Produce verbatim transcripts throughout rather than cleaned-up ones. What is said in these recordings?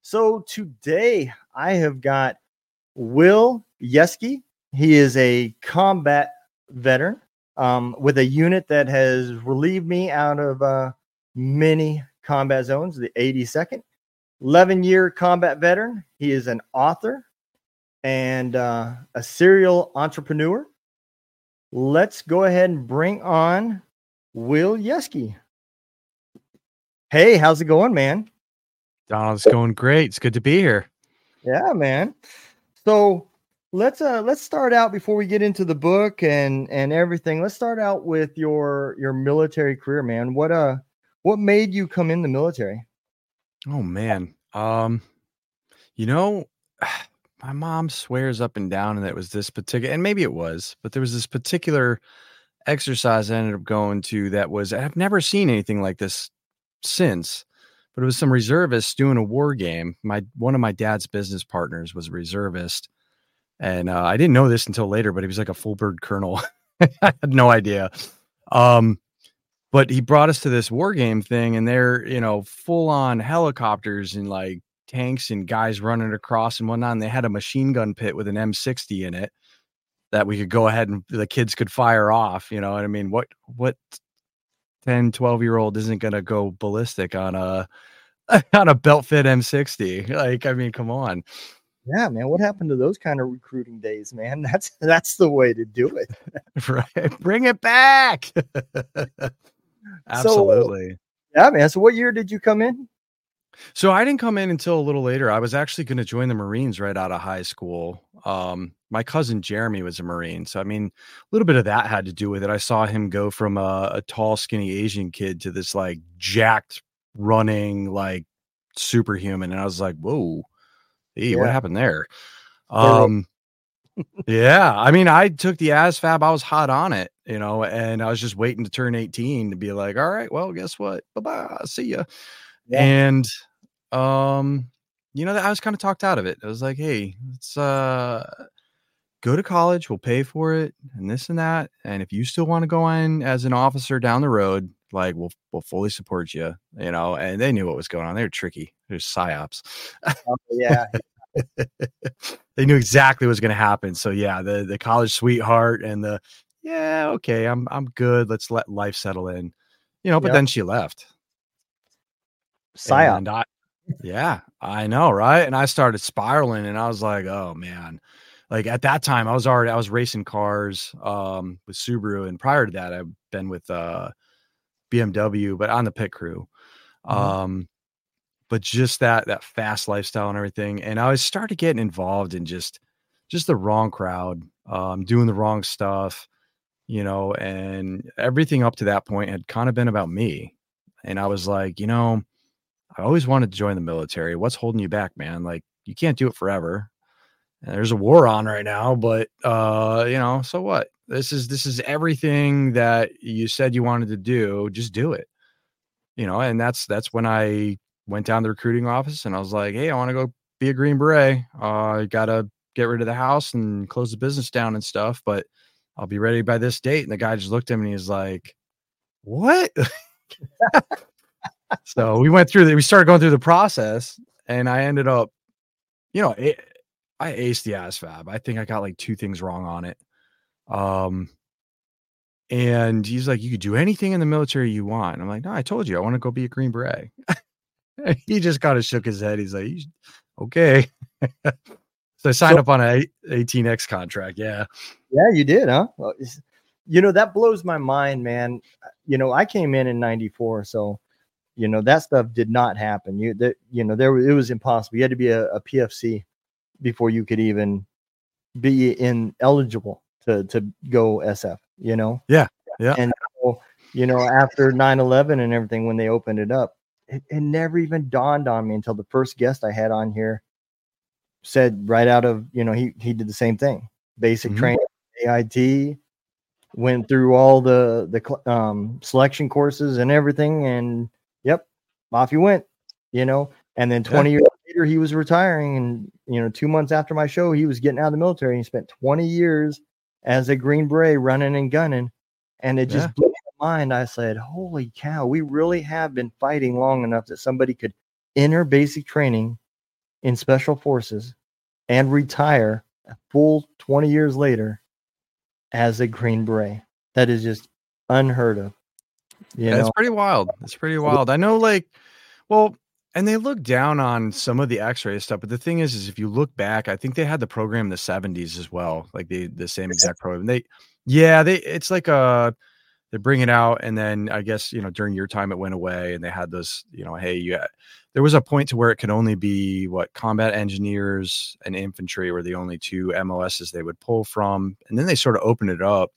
So today I have got Will Yeske. He is a combat veteran um, with a unit that has relieved me out of uh, many combat zones, the eighty-second. eleven-year combat veteran. He is an author and uh, a serial entrepreneur. Let's go ahead and bring on Will Yeske. Hey, how's it going, man? Donald, it's going great. It's good to be here. Yeah, man. So let's uh let's start out before we get into the book and and everything. Let's start out with your your military career, man. What uh what made you come in the military? Oh man. Um, you know, my mom swears up and down that it was this particular, and maybe it was, but there was this particular exercise I ended up going to that was, I've never seen anything like this since. But it was some reservists doing a war game. My one of my dad's business partners was a reservist, and uh, I didn't know this until later. But he was like a full bird colonel. I had no idea. Um, but he brought us to this war game thing, and they're you know full on helicopters and like tanks and guys running across and whatnot. And they had a machine gun pit with an M sixty in it that we could go ahead and the kids could fire off. You know what I mean? What what ten, twelve year old isn't going to go ballistic on a, on a belt fit M sixty. Like, I mean, come on. Yeah, man. What happened to those kind of recruiting days, man? That's, that's the way to do it. Right. Bring it back. Absolutely. So, yeah, man. So what year did you come in? So I didn't come in until a little later. I was actually going to join the Marines right out of high school. Um, my cousin Jeremy was a Marine. So, I mean, a little bit of that had to do with it. I saw him go from a, a tall, skinny Asian kid to this like jacked, running, like superhuman. And I was like, whoa, hey, yeah. What happened there? Um, yeah, I mean, I took the A S V A B. I was hot on it, you know, and I was just waiting to turn eighteen to be like, all right, well, guess what? Bye-bye. See ya. Yeah. And, um, you know, I was kind of talked out of it. I was like, hey, let's uh, go to college. We'll pay for it and this and that. And if you still want to go in as an officer down the road, like we'll, we'll fully support you, you know, and they knew what was going on. They were tricky. There's psyops. Oh, yeah. They knew exactly what was going to happen. So yeah, the, the college sweetheart and the, yeah, okay, I'm, I'm good. Let's let life settle in, you know, but yep. Then she left. Psyop. And I, yeah, I know. Right. And I started spiraling and I was like, oh man, like at that time I was already, I was racing cars, um, with Subaru. And prior to that, I've been with, uh, B M W, but on the pit crew. Mm-hmm. Um, but just that, that fast lifestyle and everything. And I started getting involved in just, just the wrong crowd, um, doing the wrong stuff, you know, and everything up to that point had kind of been about me. And I was like, you know, I always wanted to join the military. What's holding you back, man? Like, you can't do it forever. And there's a war on right now, but, uh, you know, so what? This is, this is everything that you said you wanted to do. Just do it, you know? And that's, that's when I went down to the recruiting office and I was like, hey, I want to go be a Green Beret. Uh, I got to get rid of the house and close the business down and stuff, but I'll be ready by this date. And the guy just looked at me and he's like, what? So we went through the, we started going through the process and I ended up, you know, it, I aced the A S V A B. I think I got like two things wrong on it. Um, and he's like, you could do anything in the military you want. And I'm like, no, I told you, I want to go be a Green Beret. He just kind of shook his head. He's like, okay. So I signed so, up on an eighteen X contract. Yeah. Yeah, you did, huh? Well, you know, that blows my mind, man. You know, I came in in ninety-four. So, you know, that stuff did not happen. You that, you know, there it was impossible. You had to be a, a P F C before you could even be in eligible to, to go S F, you know? Yeah. Yeah. And, so, you know, after nine eleven and everything, when they opened it up, it, it never even dawned on me until the first guest I had on here said right out of, you know, he, he did the same thing. Basic mm-hmm. training, A I T, went through all the, the um, selection courses and everything. And yep, off he went, you know, and then twenty yeah. years later, he was retiring. And, you know, two months after my show, he was getting out of the military and he spent twenty years as a Green Beret running and gunning. And it just yeah. blew my mind. I said, holy cow, we really have been fighting long enough that somebody could enter basic training in special forces and retire a full twenty years later as a Green Beret. That is just unheard of. You Yeah, know, it's pretty wild. It's pretty wild. I know, like, well, and they look down on some of the X-ray stuff, but the thing is, is if you look back, I think they had the program in the seventies as well, like the the same exact program. They, yeah, they it's like a they bring it out, and then I guess you know during your time it went away, and they had those, you know, hey, you. There was a point to where it could only be what combat engineers and infantry were the only two M O Ss they would pull from, and then they sort of opened it up.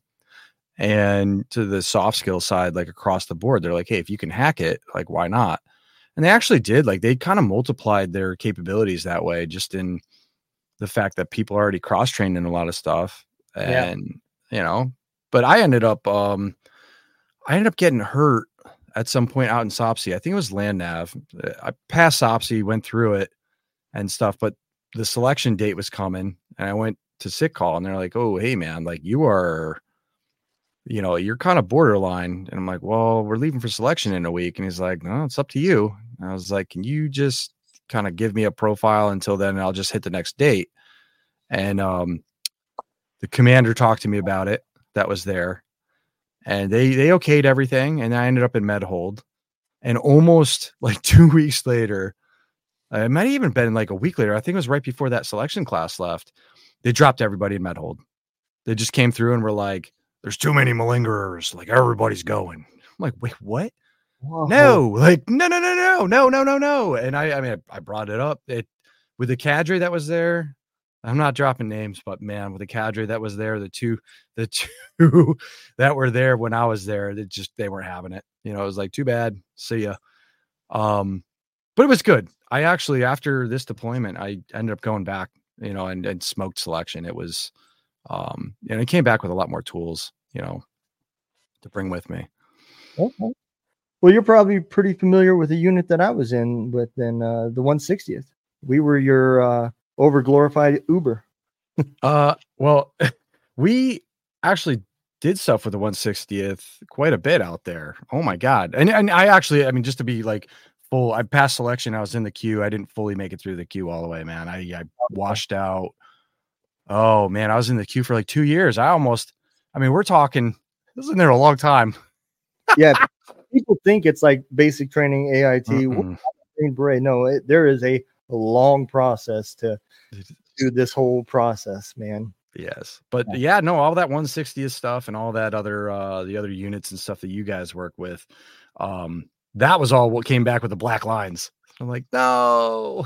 And to the soft skill side, like across the board, they're like, hey, if you can hack it, like, why not? And they actually did. Like, they kind of multiplied their capabilities that way, just in the fact that people are already cross-trained in a lot of stuff. And, yeah. you know, but I ended up, um, I ended up getting hurt at some point out in SOPSI. I think it was land nav. I passed SOPSI, went through it and stuff, but the selection date was coming, and I went to sick call, and they're like, oh, hey, man, like, you are, you know, you're kind of borderline. And I'm like, well, we're leaving for selection in a week. And he's like, no, it's up to you. And I was like, can you just kind of give me a profile until then? And I'll just hit the next date. And um, the commander talked to me about it. That was there. And they, they okayed everything. And I ended up in med hold. And almost like two weeks later, uh, it might have even been like a week later. I think it was right before that selection class left. They dropped everybody in med hold. They just came through and were like, there's too many malingerers. Like, everybody's going. I'm like, wait, what? Whoa. No, like, no, no, no, no, no, no, no, no. And I, I mean, I, I brought it up. It with the cadre that was there. I'm not dropping names, but man, with the cadre that was there, the two, the two that were there when I was there, they just they weren't having it. You know, it was like, too bad. See ya. Um, but it was good. I actually, after this deployment, I ended up going back, you know, and, and smoked selection. It was. Um, and I came back with a lot more tools, you know, to bring with me. Okay. Well, you're probably pretty familiar with the unit that I was in with in uh, the one sixtieth. We were your uh, over glorified Uber. uh, well, we actually did stuff with the one sixtieth quite a bit out there. Oh my God. And, and I actually, I mean, just to be like full, I passed selection. I was in the queue. I didn't fully make it through the queue all the way, man. I, I washed out. Oh man, I was in the queue for like two years. I almost, I mean, we're talking, this is in there a long time. Yeah. People think it's like basic training A I T. Green Beret. No, it, there is a long process to do this whole process, man. Yes. But yeah. yeah, no, all that one sixtieth stuff and all that other, uh, the other units and stuff that you guys work with. Um, that was all what came back with the black lines. I'm like, no.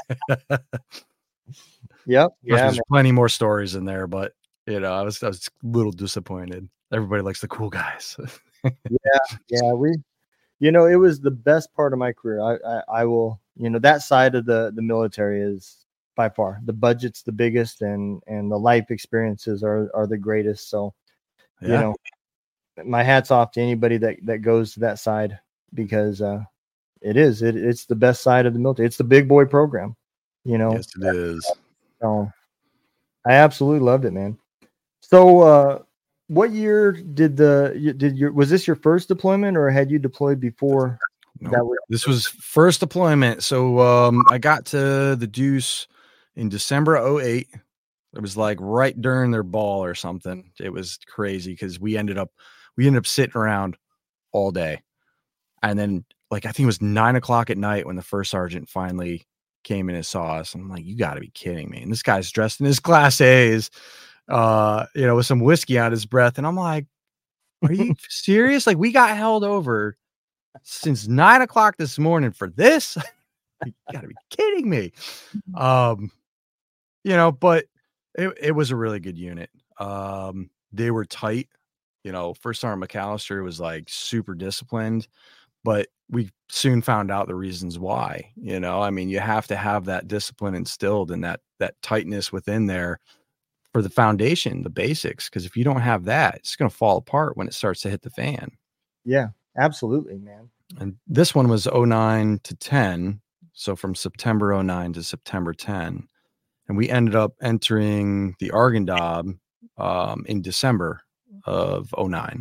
Yep. Yeah. There's man. plenty more stories in there, but you know, I was I was a little disappointed. Everybody likes the cool guys. yeah, yeah. We, you know, it was the best part of my career. I, I, I will, you know, that side of the the military is by far the budget's the biggest, and and the life experiences are are the greatest. So, yeah. you know, my hat's off to anybody that that goes to that side, because uh, it is it it's the best side of the military. It's the big boy program. You know, yes, it is. So I absolutely loved it, man. So, uh, what year did the did your was this your first deployment, or had you deployed before? Nope. That was- this was first deployment. So um, I got to the Deuce in December oh eight. It was like right during their ball or something. It was crazy because we ended up we ended up sitting around all day, and then like I think it was nine o'clock at night when the first sergeant finally came in and saw us. I'm like, you got to be kidding me. And this guy's dressed in his class A's, uh, you know, with some whiskey on his breath. And I'm like, are you serious? Like, we got held over since nine o'clock this morning for this. You got to be kidding me. Um, you know, but it, it was a really good unit. Um, they were tight. You know, First Sergeant McAllister was like super disciplined, but we soon found out the reasons why. You know, I mean, you have to have that discipline instilled and that that tightness within there for the foundation, the basics. Because if you don't have that, it's going to fall apart when it starts to hit the fan. Yeah, absolutely, man. And this one was oh nine to ten, so from September oh nine to September ten, and we ended up entering the Arghandab um, in December of oh nine.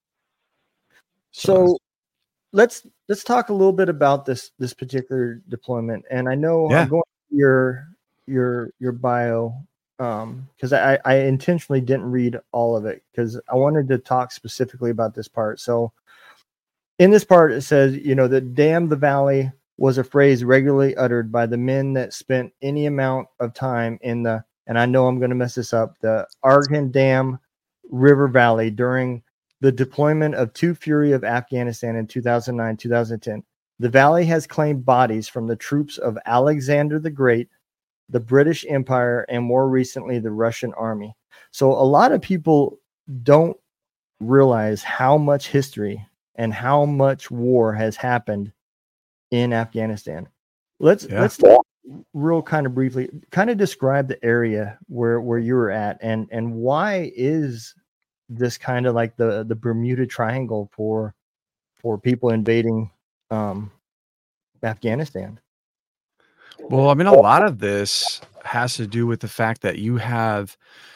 So. so Let's let's talk a little bit about this this particular deployment. And I know yeah. I'm going your your your bio, um, because I I intentionally didn't read all of it because I wanted to talk specifically about this part. So in this part, it says, you know, that "damn the valley" was a phrase regularly uttered by the men that spent any amount of time in the, and I know I'm going to mess this up, the Arghan Dam River Valley during the deployment of Two Fury of Afghanistan in two thousand nine, two thousand ten. The valley has claimed bodies from the troops of Alexander the Great, the British Empire, and more recently, the Russian army. So a lot of people don't realize how much history and how much war has happened in Afghanistan. Let's Yeah. let's talk real kind of briefly, kind of describe the area where where you were at, and and why is this kind of like the the Bermuda Triangle for for people invading um, Afghanistan? Well, I mean, a lot of this has to do with the fact that you have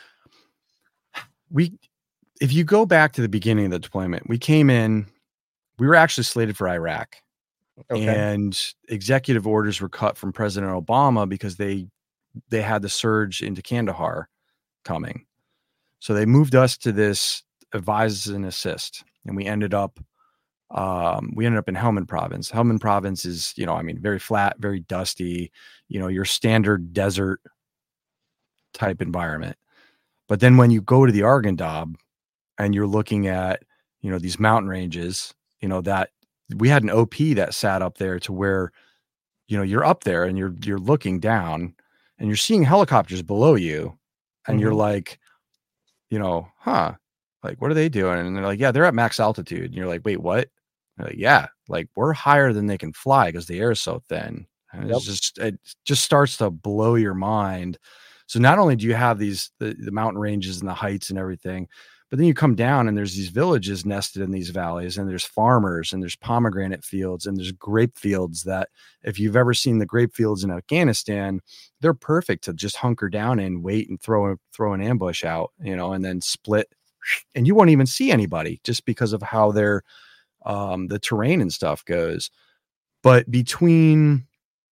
we if you go back to the beginning of the deployment, we came in, we were actually slated for Iraq. Okay. And executive orders were cut from President Obama because they they had the surge into Kandahar coming. So they moved us to this advise and assist, and we ended up um, we ended up in Helmand Province. Helmand Province is, you know, I mean, very flat, very dusty, you know, your standard desert type environment. But then when you go to the Arghandab and you're looking at, you know, these mountain ranges, you know, that we had an O P that sat up there to where, you know, you're up there and you're, you're looking down and you're seeing helicopters below you. And mm-hmm. you're like, you know, huh, like, what are they doing? And they're like, yeah, they're at max altitude. And you're like, wait, what? Like, yeah, like we're higher than they can fly because the air is so thin. And yep. it's just, it just starts to blow your mind. So not only do you have these, the, the mountain ranges and the heights and everything, but then you come down and there's these villages nested in these valleys, and there's farmers and there's pomegranate fields and there's grape fields that, if you've ever seen the grape fields in Afghanistan, they're perfect to just hunker down and wait and throw, throw an ambush out, you know, and then split, and you won't even see anybody just because of how their, um, the terrain and stuff goes. But between,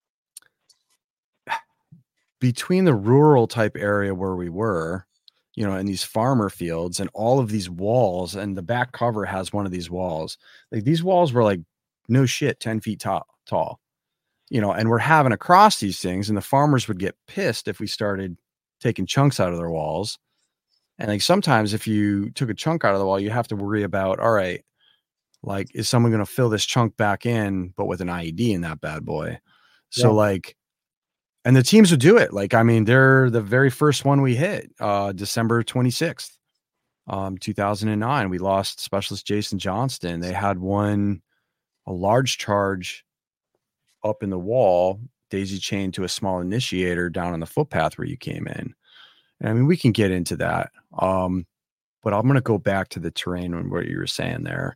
between the rural type area where we were, you know, in these farmer fields and all of these walls, and the back cover has one of these walls, like these walls were like, no shit, ten feet tall, tall, you know, and we're having to cross these things, and the farmers would get pissed if we started taking chunks out of their walls. And like, sometimes if you took a chunk out of the wall, you have to worry about, all right, like, is someone going to fill this chunk back in, but with an I E D in that bad boy? So yeah. like, and the teams would do it. Like, I mean, they're the very first one we hit, uh, December twenty-sixth, um, two thousand nine. We lost Specialist Jason Johnston. They had one, a large charge up in the wall, daisy chained to a small initiator down on the footpath where you came in. And I mean, we can get into that. Um, but I'm going to go back to the terrain and what you were saying there.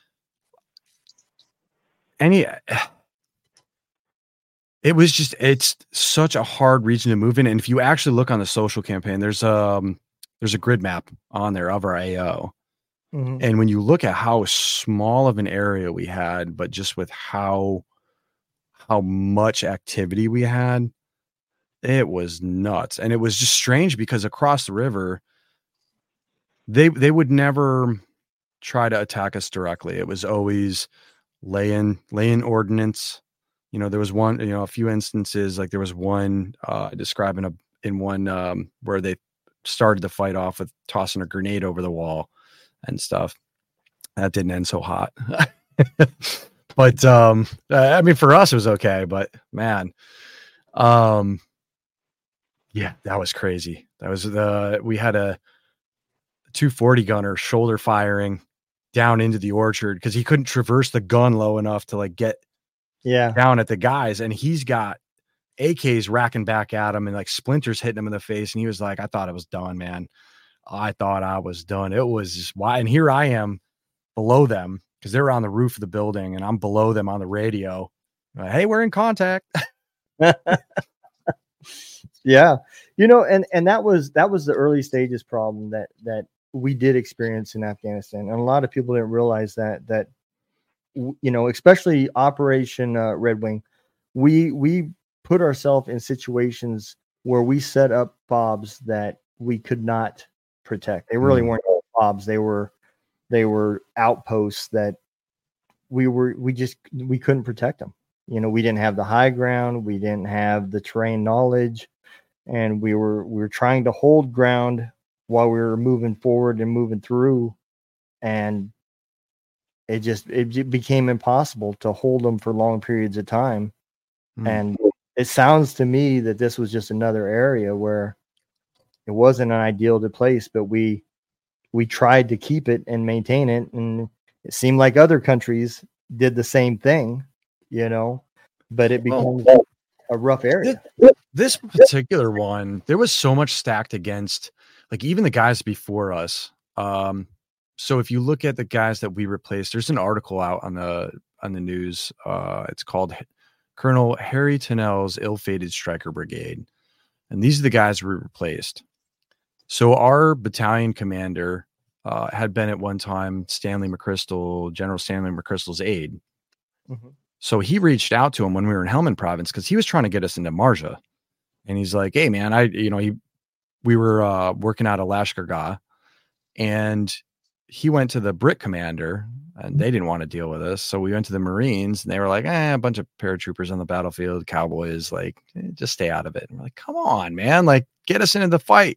Any, It was just, it's such a hard region to move in. And if you actually look on the social campaign, there's um there's a grid map on there of our A O. Mm-hmm. And when you look at how small of an area we had, but just with how, how much activity we had, it was nuts. And it was just strange because across the river, they, they would never try to attack us directly. It was always lay in, lay in ordnance. You know, there was one, you know, a few instances, like there was one uh, describing a, in one um, where they started the fight off with tossing a grenade over the wall and stuff. That didn't end so hot. But, um, I mean, for us, it was okay, but man, um, yeah, that was crazy. That was the, we had a two forty gunner shoulder firing down into the orchard because he couldn't traverse the gun low enough to like get yeah down at the guys, and he's got A Ks racking back at him and like splinters hitting him in the face, and he was like, I thought it was done, man. I thought I was done. It was just why. And here I am below them because they were on the roof of the building, and I'm below them on the radio. Like, hey, we're in contact. Yeah, you know, and and that was that was the early stages problem that that we did experience in Afghanistan, and a lot of people didn't realize that that you know, especially Operation uh, Red Wing, we we put ourselves in situations where we set up fobs that we could not protect. They really mm. weren't fobs. They were they were outposts that we were we just we couldn't protect them. You know, we didn't have the high ground, we didn't have the terrain knowledge, and we were we were trying to hold ground while we were moving forward and moving through, and it just it became impossible to hold them for long periods of time. Mm. And it sounds to me that this was just another area where it wasn't an ideal to place, but we we tried to keep it and maintain it, and it seemed like other countries did the same thing, you know, but it became well, a rough area. This particular one, there was so much stacked against, like, even the guys before us. Um, so if you look at the guys that we replaced, there's an article out on the on the news. Uh, it's called Colonel Harry Tennell's Ill-Fated Stryker Brigade. And these are the guys we replaced. So our battalion commander uh, had been at one time Stanley McChrystal, General Stanley McChrystal's aide. Mm-hmm. So he reached out to him when we were in Helmand province because he was trying to get us into Marja. And he's like, hey, man, I, you know, he, we were uh, working out of Lashkargah, and he went to the Brit commander, and they didn't want to deal with us. So we went to the Marines, and they were like, eh, a bunch of paratroopers on the battlefield, cowboys, like, eh, just stay out of it. And we're like, come on, man, like, get us into the fight.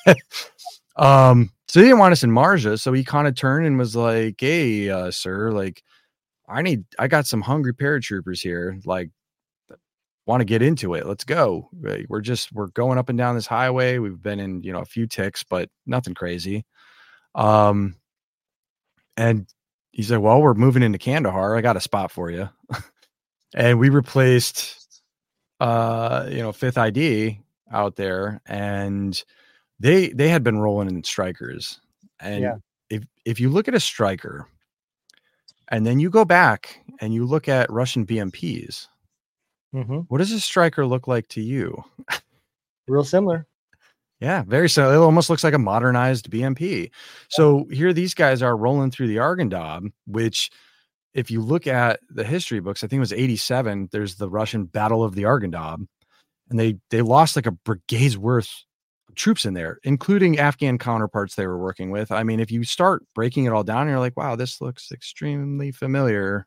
um, so he didn't want us in Marja. So he kind of turned and was like, hey, uh, sir, like, I need, I got some hungry paratroopers here. Like, want to get into it. Let's go. We're just, we're going up and down this highway. We've been in, you know, a few ticks, but nothing crazy. Um, and he said, well, we're moving into Kandahar. I got a spot for you. And we replaced, uh, you know, fifth I D out there, and they, they had been rolling in strikers. And yeah. if, if you look at a striker and then you go back and you look at Russian B M Ps, mm-hmm. what does a striker look like to you? Real similar. Yeah, very similar. It almost looks like a modernized B M P. So here these guys are rolling through the Arghandab, which if you look at the history books, I think it was eighty-seven, there's the Russian Battle of the Arghandab, and they they lost like a brigade's worth of troops in there, including Afghan counterparts they were working with. I mean, if you start breaking it all down, you're like, wow, this looks extremely familiar.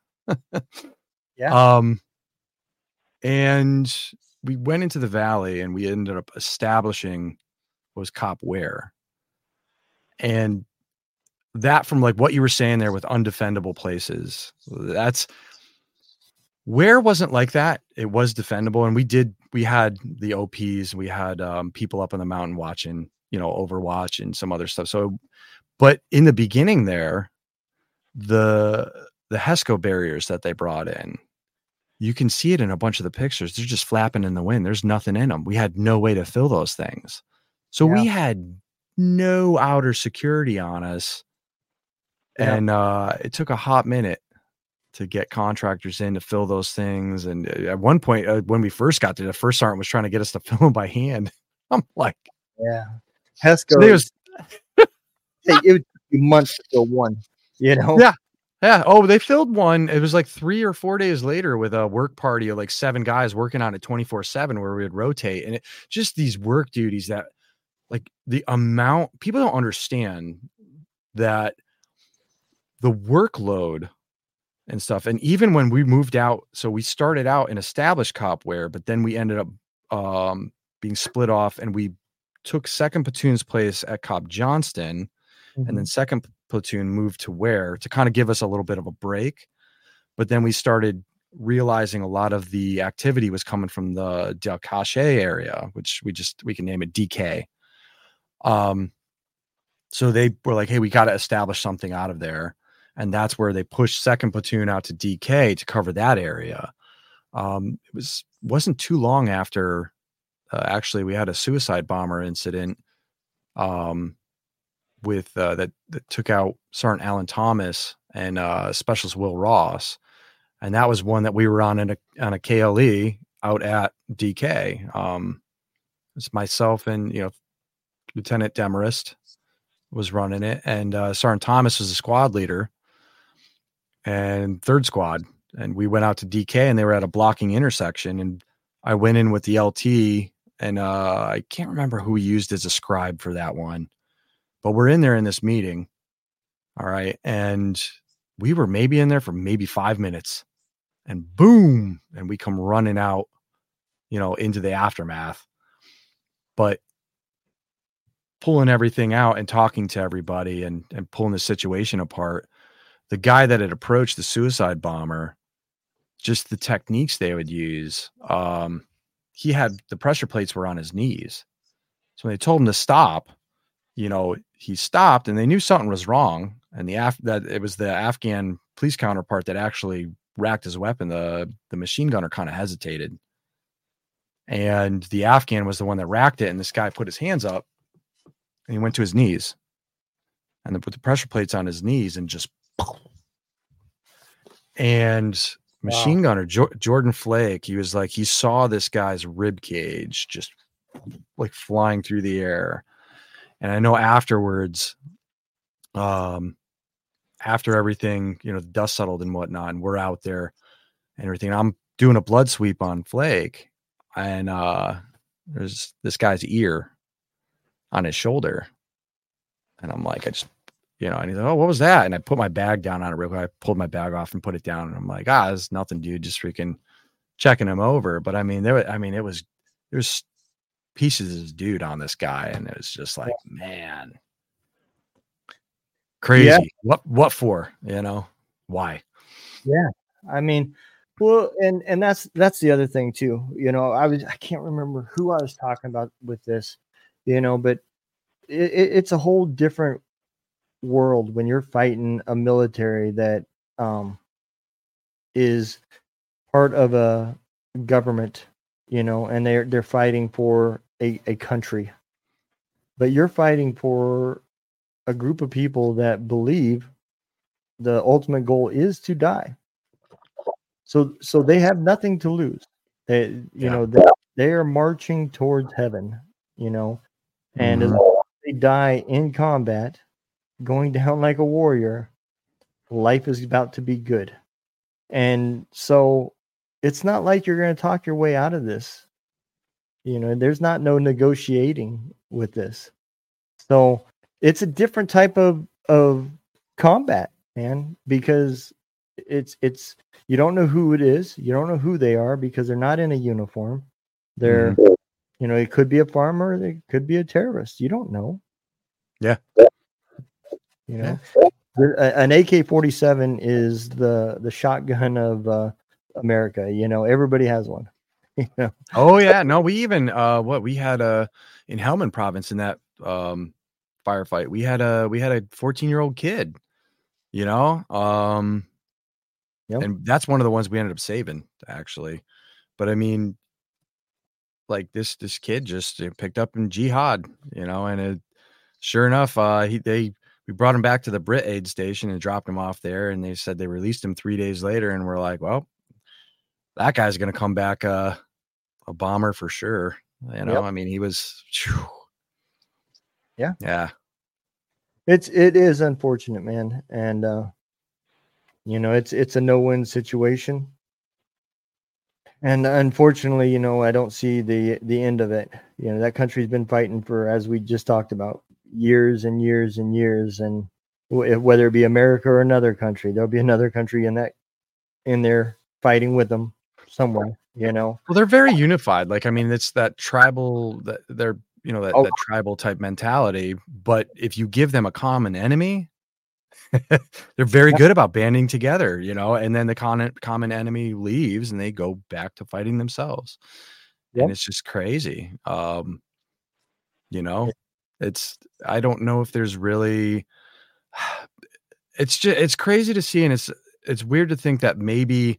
Yeah. Um, and we went into the valley, and we ended up establishing was Cop Ware. And that, from like what you were saying there with undefendable places, that's Ware wasn't like that. It was defendable. And we did, we had the O Ps, we had um, people up on the mountain watching, you know, Overwatch and some other stuff. So, but in the beginning there, the, the HESCO barriers that they brought in, you can see it in a bunch of the pictures. They're just flapping in the wind. There's nothing in them. We had no way to fill those things. So yeah. we had no outer security on us. Yeah. And uh, it took a hot minute to get contractors in to fill those things. And at one point, uh, when we first got there, the first sergeant was trying to get us to fill them by hand. I'm like, yeah, HESCO. So was, it would be months to fill one, you know? Yeah. Yeah. Oh, they filled one. It was like three or four days later with a work party of like seven guys working on it twenty-four seven, where we would rotate. And it just these work duties that, like, the amount, people don't understand that the workload and stuff. And even when we moved out, so we started out in established Cop Ware, but then we ended up um, being split off, and we took second platoon's place at Cop Johnston, mm-hmm. and then second platoon moved to Ware to kind of give us a little bit of a break. But then we started realizing a lot of the activity was coming from the Del Cache area, which we just, we can name it D K. Um, so they were like, hey, we got to establish something out of there. And that's where they pushed second platoon out to D K to cover that area. Um, it was, wasn't too long after, uh, actually we had a suicide bomber incident, um, with, uh, that, that took out Sergeant Alan Thomas and, uh, Specialist Will Ross. And that was one that we were on in a, on a K L E out at D K. Um, it's myself and, you know, Lieutenant Demarest was running it, and uh, Sergeant Thomas was the squad leader and third squad. And we went out to D K, and they were at a blocking intersection. And I went in with the L T, and uh, I can't remember who we used as a scribe for that one, but we're in there in this meeting. All right. And we were maybe in there for maybe five minutes and boom. And we come running out, you know, into the aftermath, but pulling everything out and talking to everybody and, and pulling the situation apart. The guy that had approached the suicide bomber, just the techniques they would use. Um, he had the pressure plates were on his knees. So when they told him to stop, you know, he stopped and they knew something was wrong. And the Af- that it was the Afghan police counterpart that actually racked his weapon. The, the machine gunner kind of hesitated. And the Afghan was the one that racked it. And this guy put his hands up and he went to his knees and then put the pressure plates on his knees and just, and machine wow. gunner jo- Jordan Flake, he was like, he saw this guy's rib cage just like flying through the air. And I know afterwards, um, after everything, you know, the dust settled and whatnot, and we're out there and everything, I'm doing a blood sweep on Flake, and uh, there's this guy's ear on his shoulder. And I'm like, I just, you know, and he's like, oh, what was that? And I put my bag down on it real quick. I pulled my bag off and put it down. And I'm like, ah, it's nothing, dude. Just freaking checking him over. But I mean, there was, I mean, it was, there's pieces of this dude on this guy. And it was just like, man, crazy. Yeah. What, what for, you know, why? Yeah. I mean, well, and, and that's, that's the other thing too. You know, I was, I can't remember who I was talking about with this, you know, but it, it, it's a whole different world when you're fighting a military that um is part of a government, you know, and they're they're fighting for a, a country, but you're fighting for a group of people that believe the ultimate goal is to die. So so they have nothing to lose. They you yeah. know they, they are marching towards heaven, you know, and mm-hmm. as long as they die in combat, going down like a warrior, life is about to be good. And so it's not like you're going to talk your way out of this. You know, there's not no negotiating with this. So it's a different type of, of combat, man, because it's, it's, you don't know who it is. You don't know who they are because they're not in a uniform. They're, mm-hmm. you know, it could be a farmer. They could be a terrorist. You don't know. Yeah. You know, yeah. An A K forty-seven is the, the shotgun of uh, America. You know, everybody has one. You know? Oh yeah, no, we even uh, what we had uh, in Helmand Province in that um, firefight, we had a we had a fourteen year old kid. You know, um, yep. And that's one of the ones we ended up saving actually. But I mean, like this this kid just picked up in jihad. You know, and it, sure enough, uh, he they. We brought him back to the Brit aid station and dropped him off there. And they said they released him three days later. And we're like, well, that guy's going to come back uh, a bomber for sure. You know, yep. I mean, he was, whew. yeah, yeah. It's, it is unfortunate, man. And, uh, you know, it's, it's a no-win situation. And unfortunately, you know, I don't see the, the end of it. You know, that country's been fighting for, as we just talked about, years and years and years, and w- whether it be America or another country, there'll be another country in that in there fighting with them somewhere, you know. Well, they're very unified. Like, I mean, it's that tribal that they're, you know, that, oh. that tribal type mentality. But if you give them a common enemy, they're very good about banding together, you know, and then the common common enemy leaves and they go back to fighting themselves. Yep. And it's just crazy. Um, you know, it's, I don't know if there's really, it's just, it's crazy to see. And it's, it's weird to think that maybe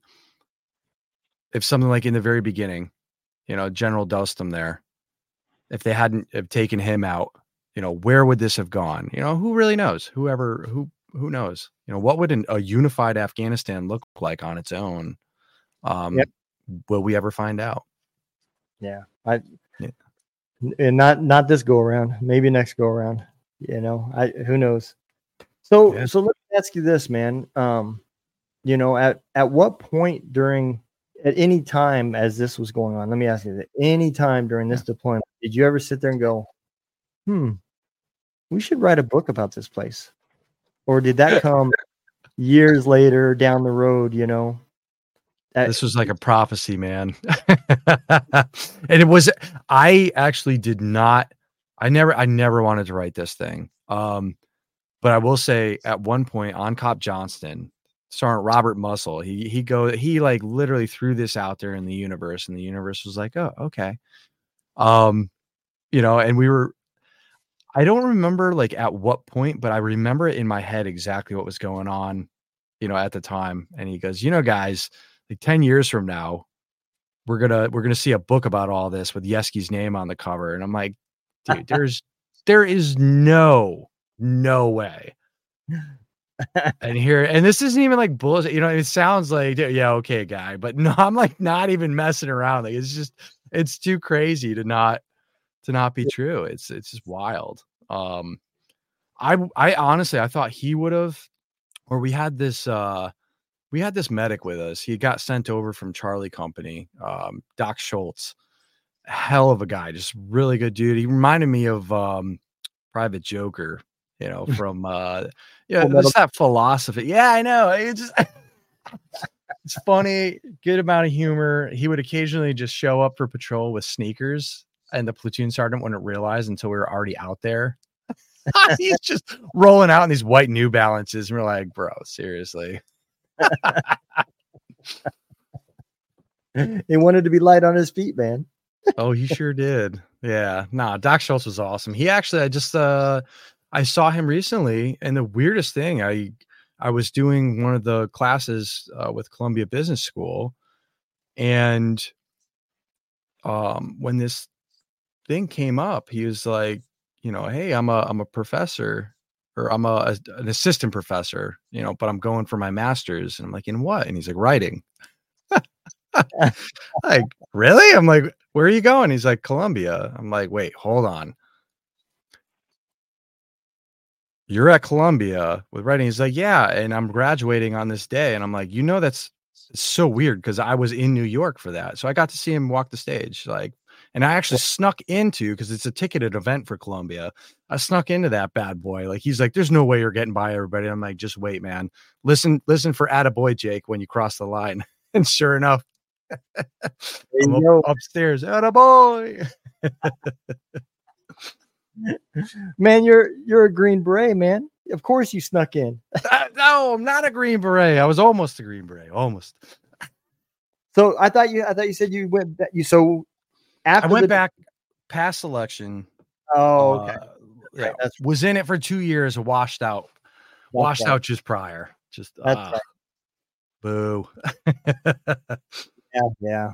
if something like in the very beginning, you know, General Dustham there, if they hadn't have taken him out, you know, where would this have gone? You know, who really knows? Whoever, who, who knows? You know, what would an, a unified Afghanistan look like on its own? Um, yep. Will we ever find out? Yeah. I, yeah. And not, not this go around, maybe next go around, you know, I, who knows? So, yeah. so let me ask you this, man. Um, you know, at, at what point during, at any time as this was going on, let me ask you, at any time during this yeah. deployment, did you ever sit there and go, hmm, we should write a book about this place? Or did that come years later down the road, you know? That, this was like a prophecy, man. And it was, I actually did not, I never, I never wanted to write this thing. Um, but I will say at one point on Cop Johnston, Sergeant Robert Muscle, he, he go, he like literally threw this out there in the universe, and the universe was like, oh, okay. Um, you know, and we were, I don't remember like at what point, but I remember it in my head exactly what was going on, you know, at the time. And he goes, you know, guys, like ten years from now, we're gonna we're gonna see a book about all this with Yeski's name on the cover. And I'm like, dude, there's there is no no way. And here, and this isn't even like bullshit, you know, it sounds like, yeah, okay, guy, but no, I'm like not even messing around. Like it's just it's too crazy to not to not be true. It's it's just wild. Um I I honestly I thought he would have, or we had this uh we had this medic with us. He got sent over from Charlie Company, um, Doc Schultz, hell of a guy, just really good dude. He reminded me of um Private Joker, you know, from uh yeah, there's that philosophy. Yeah, I know. It's just it's funny, good amount of humor. He would occasionally just show up for patrol with sneakers, and the platoon sergeant wouldn't realize until we were already out there. He's just rolling out in these white New Balances, and we're like, bro, seriously. He wanted to be light on his feet, man. Oh, he sure did. Yeah. Nah, Doc Schultz was awesome. He actually, I just, uh, I saw him recently, and the weirdest thing, I, I was doing one of the classes uh, with Columbia Business School, and um, when this thing came up, he was like, you know, hey, I'm a, I'm a professor, or I'm a, a an assistant professor, you know, but I'm going for my master's. And I'm like, in what? And he's like, writing. Like, really? I'm like, where are you going? He's like, Columbia. I'm like, wait, hold on. You're at Columbia with writing? He's like, yeah. And I'm graduating on this day. And I'm like, you know, that's it's so weird, because I was in New York for that. So I got to see him walk the stage. Like, and I actually snuck into, because it's a ticketed event for Columbia. I snuck into that bad boy. Like, he's like, there's no way you're getting by everybody. I'm like, just wait, man. Listen, listen for attaboy, Jake, when you cross the line. And sure enough, I'm up, upstairs. Attaboy. Man, you're you're a Green Beret, man. Of course you snuck in. uh, no, I'm not a Green Beret. I was almost a Green Beret, almost. So I thought you I thought you said you went you so after I went the, back past selection. Oh, okay. Uh, yeah, right, that's was in it for two years, washed out. Washed right. out just prior. Just that's uh, right. Boo. Yeah, yeah.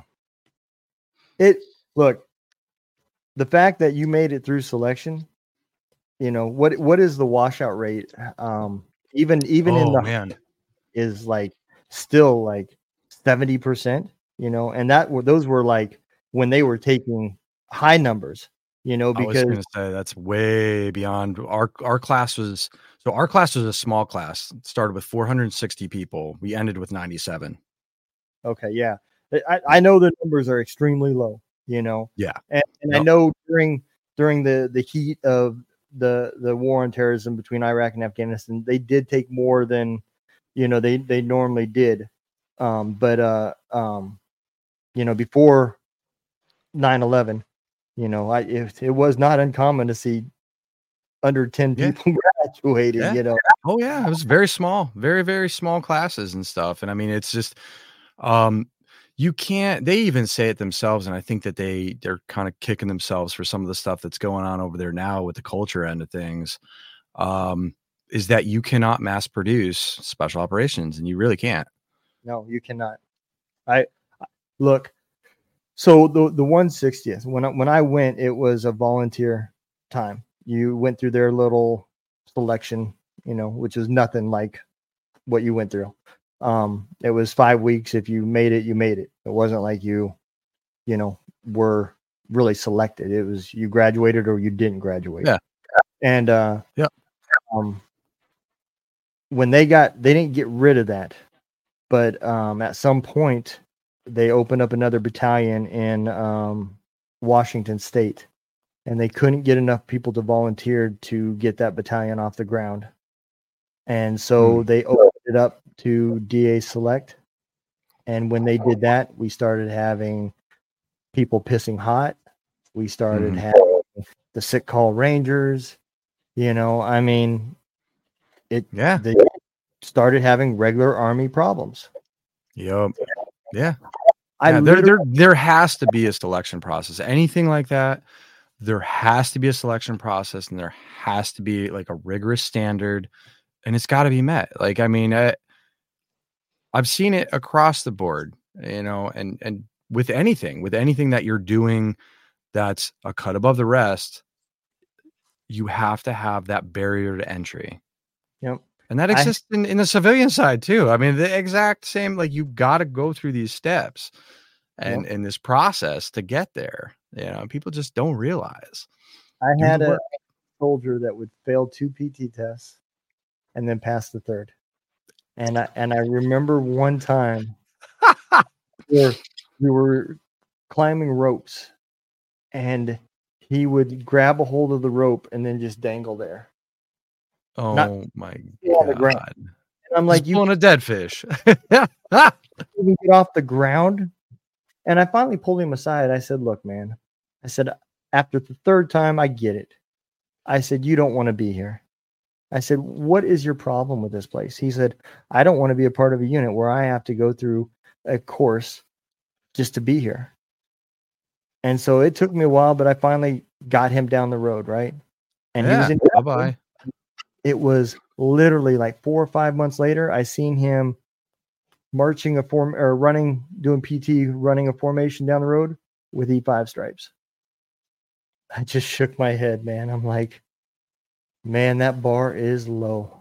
It look, the fact that you made it through selection, you know, what what is the washout rate? Um, even even oh, in the man is like still like seventy percent, you know, and that were those were like when they were taking high numbers, you know, because I was gonna say that's way beyond our our class was so our class was a small class. It started with four hundred sixty people. We ended with ninety-seven. Okay, yeah. I, I know the numbers are extremely low, you know. Yeah. And, and yep. I know during during the, the heat of the the war on terrorism between Iraq and Afghanistan, they did take more than, you know, they, they normally did. Um, but uh um you know, before nine eleven, you know, I it, it was not uncommon to see under ten yeah. people graduated, yeah. you know. Oh yeah, it was very small, very, very small classes and stuff. And I mean, it's just um you can't, they even say it themselves, and I think that they they're kind of kicking themselves for some of the stuff that's going on over there now with the culture end of things, um is that you cannot mass produce special operations, and you really can't. No, you cannot. I look, so the the one sixtieth, when I, when I went, it was a volunteer time. You went through their little selection, you know, which is nothing like what you went through. Um, it was five weeks. If you made it, you made it. It wasn't like you, you know, were really selected. It was you graduated or you didn't graduate. Yeah. And uh, yeah. Um, when they got, they didn't get rid of that, but um, at some point, they opened up another battalion in um, Washington State, and they couldn't get enough people to volunteer to get that battalion off the ground. And so Hmm. they opened it up to D A Select. And when they did that, we started having people pissing hot. We started Mhm. having the sick call Rangers. You know, I mean, it. Yeah. They started having regular Army problems. Yep. Yeah. I yeah, there, there, literally, there has to be a selection process. Anything like that, there has to be a selection process, and there has to be like a rigorous standard, and it's got to be met. Like, I mean, I, I've seen it across the board, you know, and and with anything, with anything that you're doing that's a cut above the rest, you have to have that barrier to entry. Yep. And that I exists in, in the civilian side too. I mean, the exact same, like you got to go through these steps and Yep. in this process to get there. You know, people just don't realize. I Do the had a work. soldier that would fail two P T tests and then pass the third. And I and I remember one time where we were climbing ropes, and he would grab a hold of the rope and then just dangle there. Oh Not my on the ground. God. And I'm Like like, you you pulling a dead fish. can't even get off the ground. And I finally pulled him aside. I said, look, man, I said, after the third time, I get it. I said, you don't want to be here. I said, what is your problem with this place? He said, I don't want to be a part of a unit where I have to go through a course just to be here. And so it took me a while, but I finally got him down the road, right? And he was Yeah. in. Bye-bye. It was literally like four or five months later, I seen him marching a form or running, doing P T, running a formation down the road with E five stripes. I just shook my head, man. I'm like, man, that bar is low.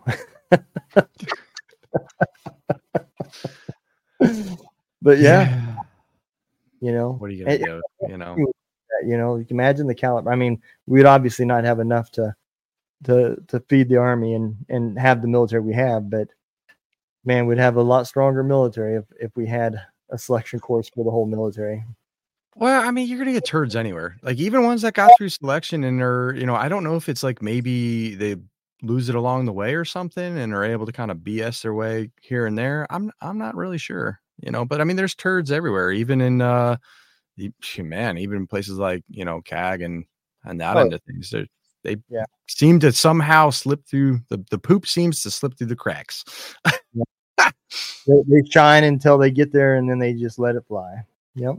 But yeah, Yeah. you know, What are you gonna it- do? You know. you know, you can imagine the caliber. I mean, we'd obviously not have enough to to to feed the army and and have the military we have, but man, we'd have a lot stronger military if if we had a selection course for the whole military. Well, I mean, you're gonna get turds anywhere. Like even ones that got through selection and are, you know, I don't know if it's like maybe they lose it along the way or something and are able to kind of B S their way here and there. I'm I'm not really sure, you know, but I mean, there's turds everywhere, even in uh, the, man, even in places like you know C A G and and that Oh, end of things. They they yeah. seem to somehow slip through the the poop seems to slip through the cracks. They, they shine until they get there, and then they just let it fly. Yep.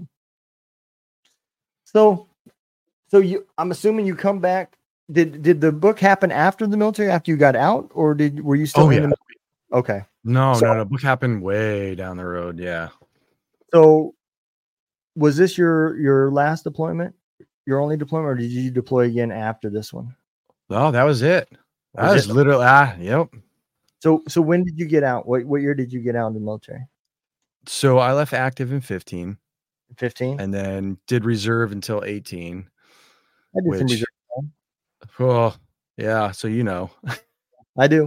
So, so you, I'm assuming you come back. Did did the book happen after the military, after you got out, or did were you still Oh in yeah. the military? Okay. No, So- no, no. Book happened way down the road. Yeah. So, was this your your last deployment, your only deployment, or did you deploy again after this one? Oh, that was it. That Was was it? literally ah, yep. So, so when did you get out? What what year did you get out in the military? So I left active in fifteen fifteen. and then did reserve until eighteen. I did some Which, reserve. oh yeah, so you know. I do.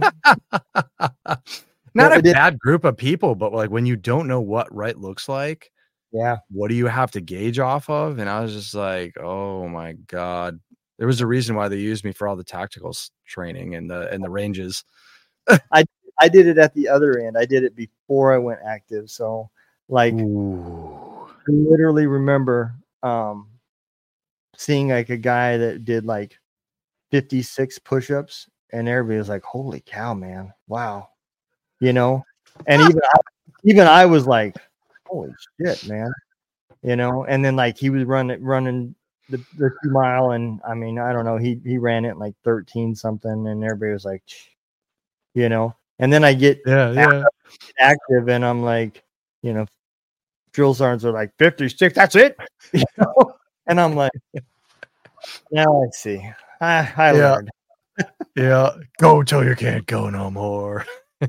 Not I a did. bad group of people, but like when you don't know what right looks like, Yeah. what do you have to gauge off of? And I was just like, oh my God. There was a reason why they used me for all the tactical s- training and the and the ranges. I did it at the other end. I did it before I went active. So, like, Ooh. I literally remember um, seeing like a guy that did like fifty-six push-ups, and everybody was like, "Holy cow, man! Wow!" You know, and even I, even I was like, "Holy shit, man!" You know, and then like he was running running the, the two mile, and I mean, I don't know, he he ran it in like thirteen something, and everybody was like, you know, and then I get Yeah, yeah. active, and I'm like, you know, drill sergeants are like fifty-six, that's it, you know, and I'm like, now I see, I, I Yeah. learned. Yeah. Go till you can't go no more.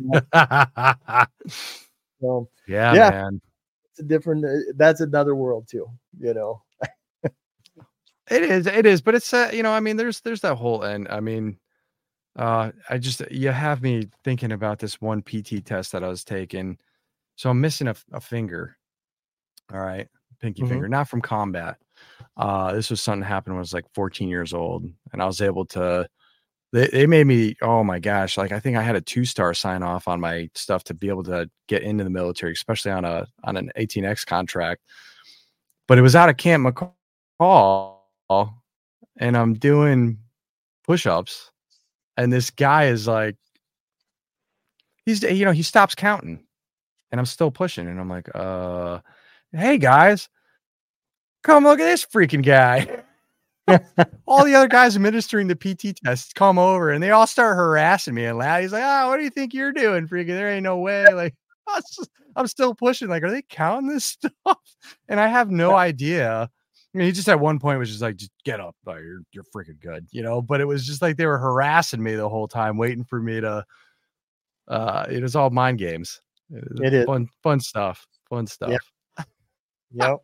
So yeah, Yeah. man. it's a different. uh, That's another world too, you know. It is, it is, but it's uh, you know, I mean, there's there's that whole end. I mean, uh, I just you have me thinking about this one P T test that I was taking. So I'm missing a, a finger, All right. Pinky Mhm. finger, not from combat. Uh, this was something happened when I was like fourteen years old, and I was able to, they, they made me, oh my gosh, like I think I had a two-star sign off on my stuff to be able to get into the military, especially on a on an eighteen X contract. But it was out of Camp McCall, and I'm doing push-ups, and this guy is like, he's, you know, he stops counting, and I'm still pushing, and I'm like, uh, hey guys, come look at this freaking guy. All the other guys administering the P T tests come over and they all start harassing me and laugh. He's like, "Ah, oh, what do you think you're doing? Freaking, there ain't no way." Like, I just, I'm still pushing. Like, are they counting this stuff? And I have no idea. I mean, he just at one point was just like, "Just get up, like, you're you're freaking good," you know. But it was just like they were harassing me the whole time, waiting for me to. Uh, it was all mind games. It, It is fun, fun stuff. Fun stuff. Yep.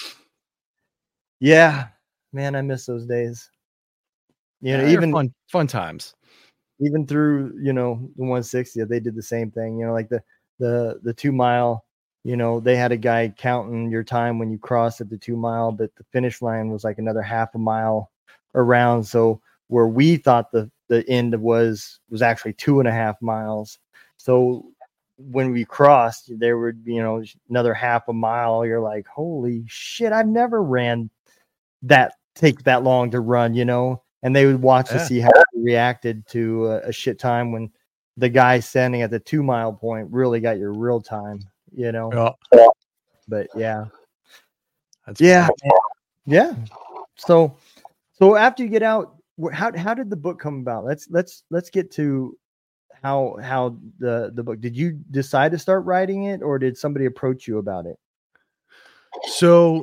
Yeah, man, I miss those days. You know, Yeah, even fun, fun times. even through, you know, the one sixty, they did the same thing. You know, like the the the two mile. You know, they had a guy counting your time when you crossed at the two mile, but the finish line was like another half a mile around. So where we thought the the end was was actually two and a half miles. So when we crossed, there would be, you know, another half a mile. You're like, holy shit, I've never ran that take that long to run, you know. And they would watch Yeah. to see how we reacted to a, a shit time when the guy standing at the two mile point really got your real time, you know. Yeah. But yeah, That's yeah, funny. yeah. So, so after you get out, wh- how how did the book come about? Let's let's let's get to how how the the book. Did you decide to start writing it, or did somebody approach you about it? So,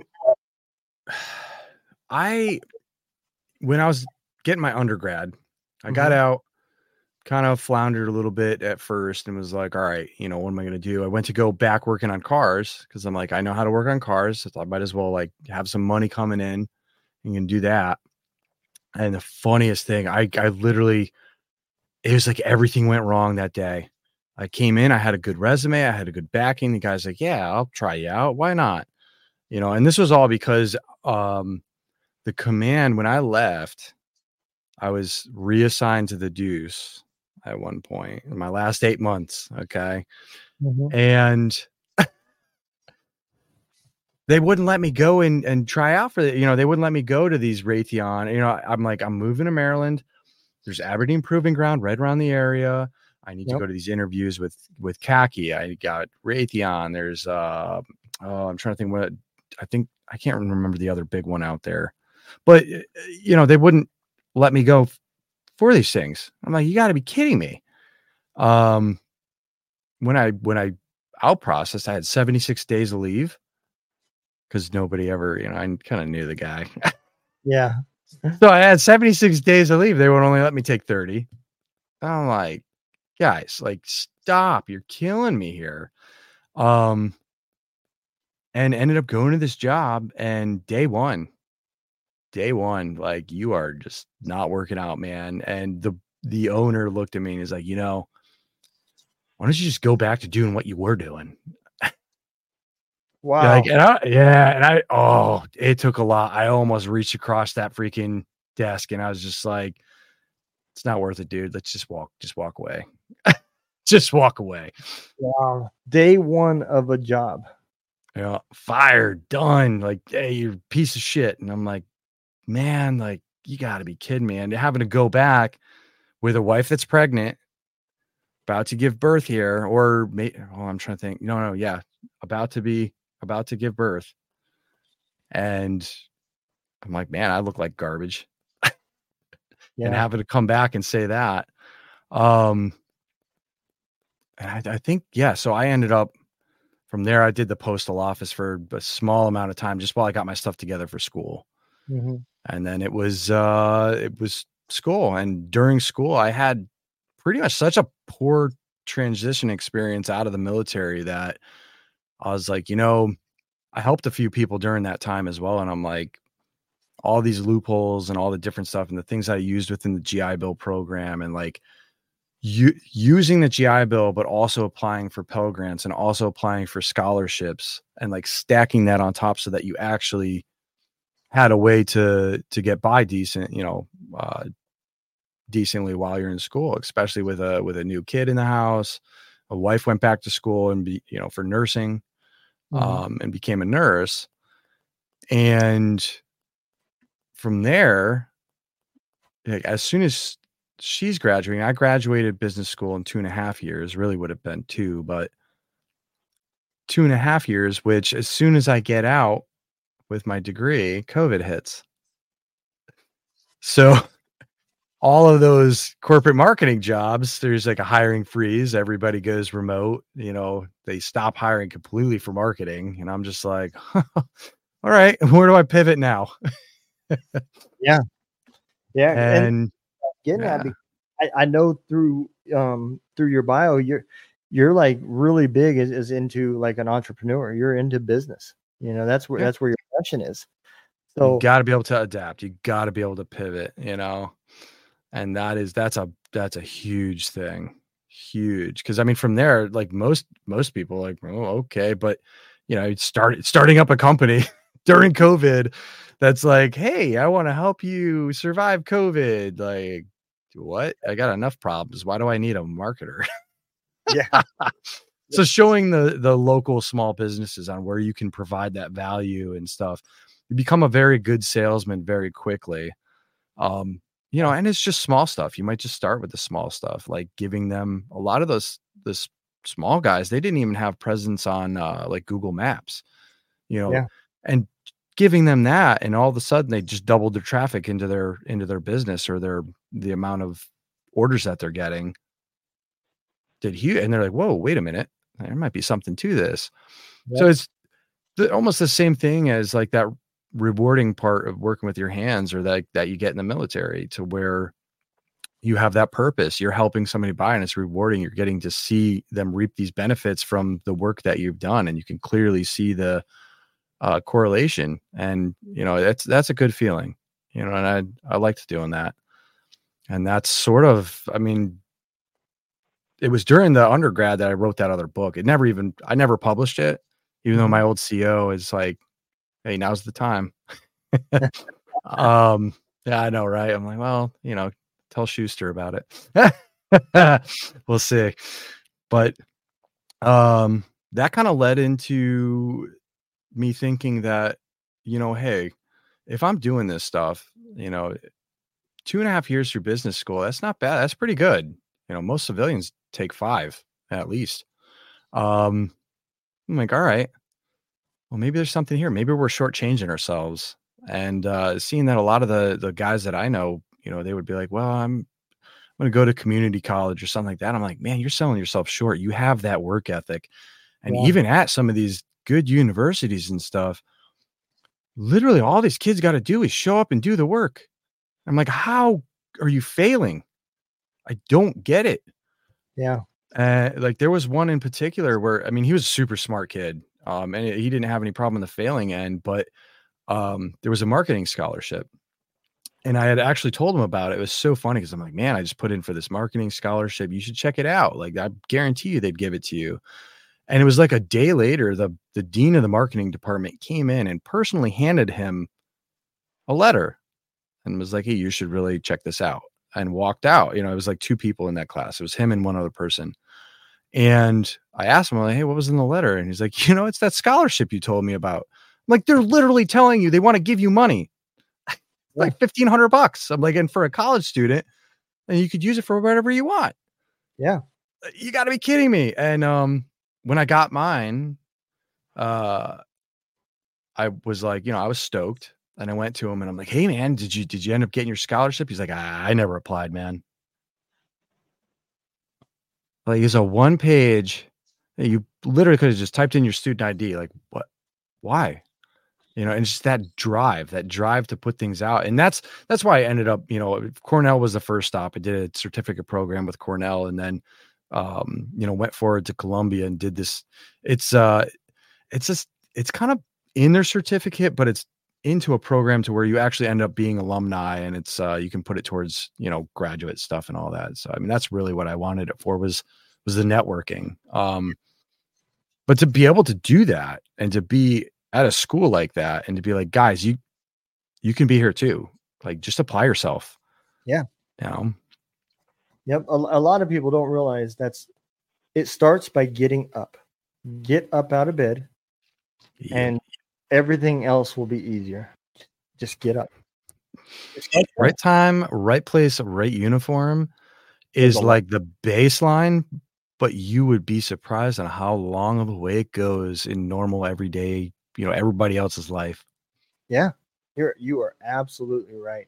I, when I was getting my undergrad, I got Mhm. out, kind of floundered a little bit at first and was like, all right, you know, what am I going to do? I went to go back working on cars because I'm like, I know how to work on cars. So I might as well like have some money coming in and can do that. And the funniest thing, I, I literally, it was like everything went wrong that day. I came in, I had a good resume, I had a good backing. The guy's like, yeah, I'll try you out. Why not? You know, and this was all because um, the command, when I left, I was reassigned to the Deuce at one point in my last eight months. Okay. Mhm. And they wouldn't let me go and, and try out for the, you know, they wouldn't let me go to these Raytheon. You know, I'm like, I'm moving to Maryland. There's Aberdeen Proving Ground right around the area. I need Yep. to go to these interviews with, with Khaki. I got Raytheon. There's, uh, oh, I'm trying to think what, I think, I can't remember the other big one out there, but you know, they wouldn't let me go for these things. I'm like, you got to be kidding me. Um, when I when I out processed, I had seventy-six days of leave because nobody ever, you know, I kind of knew the guy. Yeah. So I had seventy-six days of leave. They would only let me take thirty. I'm like, guys, like, stop! You're killing me here. Um, and ended up going to this job, and day one, day one, like, you are just not working out, man. And the the owner looked at me and is like, you know, why don't you just go back to doing what you were doing? Wow. Like, and I, yeah, and I, oh, it took a lot. I almost reached across that freaking desk, and I was just like, it's not worth it, dude. Let's just walk, just walk away. Just walk away. Wow. Day one of a job. You know, fired, done. Like, hey, you're a piece of shit. And I'm like, man, like, you got to be kidding me. And having to go back with a wife that's pregnant, about to give birth here, or, may, oh, I'm trying to think. No, no, yeah, about to be, about to give birth. And I'm like, man, I look like garbage. Yeah. And having to come back and say that. Um, and I, I think, yeah, so I ended up from there. I did the postal office for a small amount of time just while I got my stuff together for school. Mm-hmm. And then it was, uh, it was school. And during school, I had pretty much such a poor transition experience out of the military that I was like, you know, I helped a few people during that time as well. And I'm like, all these loopholes and all the different stuff and the things I used within the G I Bill program. And like, you using the G I Bill, but also applying for Pell Grants and also applying for scholarships and like stacking that on top so that you actually had a way to to get by decent, you know, uh, decently while you're in school, especially with a with a new kid in the house. A wife went back to school and be, you know, for nursing, Mhm. um, and became a nurse. And from there, like, as soon as she's graduating, I graduated business school in two and a half years, really would have been two, but two and a half years, which as soon as I get out with my degree, COVID hits. So all of those corporate marketing jobs, there's like a hiring freeze. Everybody goes remote, you know, they stop hiring completely for marketing. And I'm just like, all right, where do I pivot now? Yeah. Yeah. And And getting yeah, at, be- I, I know through um through your bio, you're you're like really big is, is into like an entrepreneur. You're into business. You know, that's where yeah, that's where your passion is. you So got to be able to adapt. You got to be able to pivot, you know, and that is, that's a, that's a huge thing. Huge. Cause I mean, from there, like most, most people like, oh, okay. But you know, start starting up a company during COVID. That's like, hey, I want to help you survive COVID. Like, what? I got enough problems. Why do I need a marketer? yeah, So showing the the local small businesses on where you can provide that value and stuff, you become a very good salesman very quickly. Um, you know, and it's just small stuff. You might just start with the small stuff, like giving them a lot of those this small guys. They didn't even have presence on uh, like Google Maps, you know, yeah, and giving them that, and all of a sudden they just doubled their traffic into their into their business or their the amount of orders that they're getting. Did you? And they're like, whoa, wait a minute, there might be something to this. yeah, So it's the, almost the same thing as like that rewarding part of working with your hands, or that that you get in the military, to where you have that purpose. You're helping somebody buy, and it's rewarding. You're getting to see them reap these benefits from the work that you've done, and you can clearly see the uh, correlation. And you know, that's that's a good feeling. You know, and I I liked doing that. And that's sort of, I mean, it was during the undergrad that I wrote that other book. It never even, I never published it, even though mhm, my old C O is like, hey, now's the time. um, yeah, I know, right? I'm like, well, you know, tell Schuster about it. We'll see. But um, that kind of led into me thinking that, you know, hey, if I'm doing this stuff, you know, two and a half years through business school, that's not bad. That's pretty good. You know, most civilians take five at least. Um, I'm like, all right, well, maybe there's something here. Maybe we're shortchanging ourselves. And uh, seeing that a lot of the the guys that I know, you know, they would be like, well, I'm I'm going to go to community college or something like that. I'm like, man, you're selling yourself short. You have that work ethic. And yeah, even at some of these good universities and stuff, literally all these kids got to do is show up and do the work. I'm like, how are you failing? I don't get it. yeah, Uh, like there was one in particular where, I mean, he was a super smart kid. Um, and he didn't have any problem in the failing end, but um, there was a marketing scholarship. And I had actually told him about it. It was so funny because I'm like, man, I just put in for this marketing scholarship. You should check it out. Like, I guarantee you they'd give it to you. And it was like a day later, the the dean of the marketing department came in and personally handed him a letter and was like, hey, you should really check this out, and walked out. You know, it was like two people in that class. It was him and one other person. And I asked him, like, hey, what was in the letter? And he's like, you know, it's that scholarship you told me about. I'm like, they're literally telling you they want to give you money, like fifteen hundred bucks. I'm like, and for a college student, and you could use it for whatever you want. yeah, You got to be kidding me. And um, when I got mine, uh, I was like, you know, I was stoked. And I went to him and I'm like, hey, man, did you did you end up getting your scholarship? He's like, I, I never applied, man. Like, it's a one page. You literally could have just typed in your student I D. Like, what? Why? You know, and just that drive, that drive to put things out. And that's that's why I ended up, you know, Cornell was the first stop. I did a certificate program with Cornell, and then um, you know, went forward to Columbia and did this. It's uh it's just it's kind of in their certificate, but it's into a program to where you actually end up being alumni, and it's uh, you can put it towards, you know, graduate stuff and all that. So I mean, that's really what I wanted it for was was the networking. Um, but to be able to do that and to be at a school like that and to be like, guys, you you can be here too. Like, just apply yourself. Yeah. You know. Yep. A, a lot of people don't realize that's it starts by getting up. Get up out of bed, Yeah. and everything else will be easier. Just get up. Right time, right place, right uniform is like the baseline, but you would be surprised on how long of a way it goes in normal everyday, you know, everybody else's life. Yeah. You're you are absolutely right.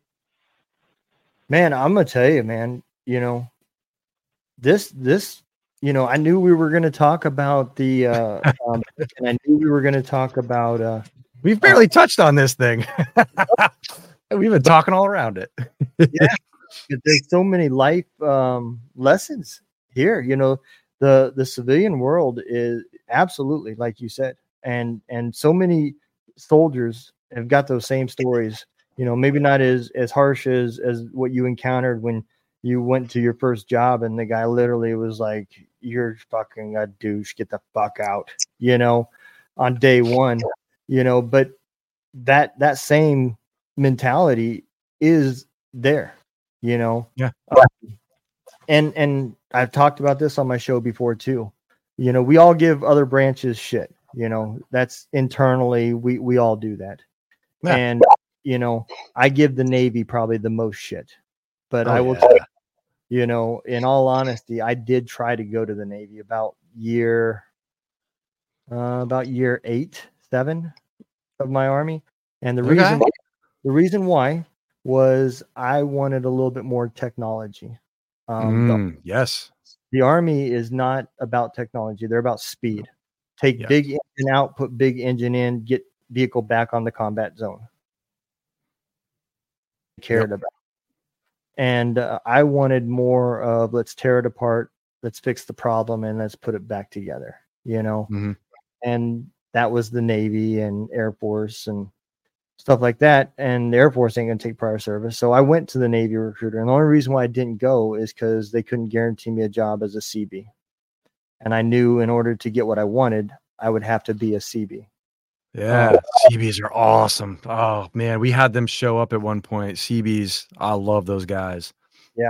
Man, I'm gonna tell you, man, you know, this this you know, I knew we were going to talk about the, uh, um, and I knew we were going to talk about, uh, we've barely uh, touched on this thing. We've been talking all around it. Yeah. There's so many life, um, lessons here, you know, the, the civilian world is absolutely, like you said, and, and so many soldiers have got those same stories, you know, maybe not as, as harsh as, as what you encountered when you went to your first job and the guy literally was like, you're fucking a douche, get the fuck out, you know, on day one, you know, but that, that same mentality is there, you know? Yeah. Um, and, and I've talked about this on my show before too. You know, we all give other branches shit, you know, that's internally, we, we all do that. Yeah. And, you know, I give the Navy probably the most shit, but oh, I will yeah. tell you, you know, in all honesty, I did try to go to the Navy about year, uh, about year eight, seven of my Army. And the okay. reason, the reason why was I wanted a little bit more technology. Um, mm, the, yes. The Army is not about technology. They're about speed. Take yeah. big engine out, put big engine in, get vehicle back on the combat zone. Cared yep. about. And uh, I wanted more of let's tear it apart, let's fix the problem, and let's put it back together, you know? Mm-hmm. And that was the Navy and Air Force and stuff like that. And the Air Force ain't going to take prior service. So I went to the Navy recruiter. And the only reason why I didn't go is because they couldn't guarantee me a job as a C B. And I knew in order to get what I wanted, I would have to be a C B. Yeah, um, C Bs are awesome. Oh man, we had them show up at one point. C Bs, I love those guys. Yeah.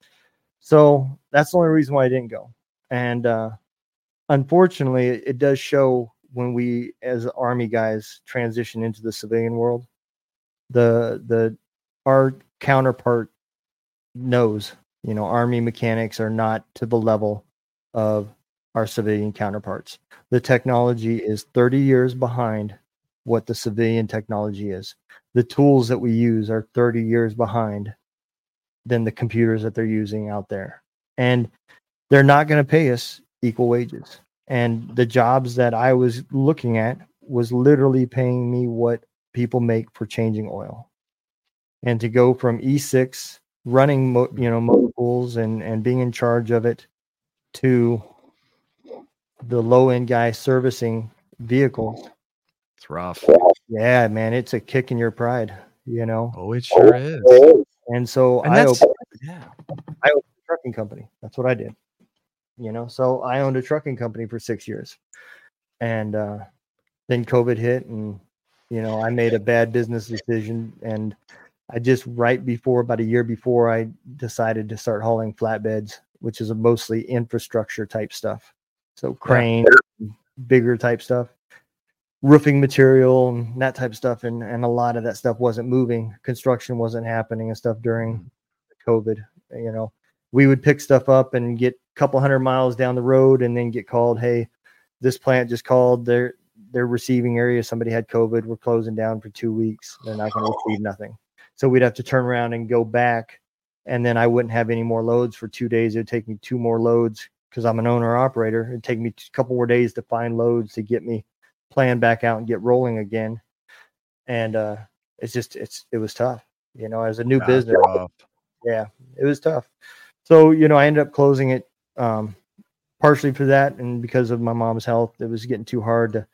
So that's the only reason why I didn't go. And uh, unfortunately, it does show when we, as Army guys, transition into the civilian world. The the our counterpart knows, you know, Army mechanics are not to the level of our civilian counterparts. The technology is thirty years behind what the civilian technology is. The tools that we use are thirty years behind than the computers that they're using out there. And they're not going to pay us equal wages. And the jobs that I was looking at was literally paying me what people make for changing oil. And to go from E six running, mo- you know, motor pools and, and being in charge of it to the low end guy servicing vehicles. It's rough. Yeah, man, it's a kick in your pride, you know? Oh, it sure is. And so and I opened, yeah, I opened a trucking company. That's what I did. You know, so I owned a trucking company for six years. And uh, then COVID hit and, you know, I made a bad business decision. And I just right before, about a year before, I decided to start hauling flatbeds, which is a mostly infrastructure type stuff. So crane, yeah. bigger type stuff, roofing material and that type of stuff. And, and a lot of that stuff wasn't moving. Construction wasn't happening and stuff during COVID. You know, we would pick stuff up and get a couple hundred miles down the road and then get called, hey, this plant just called their, their receiving area. Somebody had COVID. We're closing down for two weeks. They're not going to receive nothing. So we'd have to turn around and go back. And then I wouldn't have any more loads for two days. It would take me two more loads because I'm an owner operator. It'd take me a couple more days to find loads to get me planned back out and get rolling again. And uh, it's just, it's, it was tough, you know, as a new That's business. Rough. Yeah, it was tough. So, you know, I ended up closing it um, partially for that. And because of my mom's health, it was getting too hard to,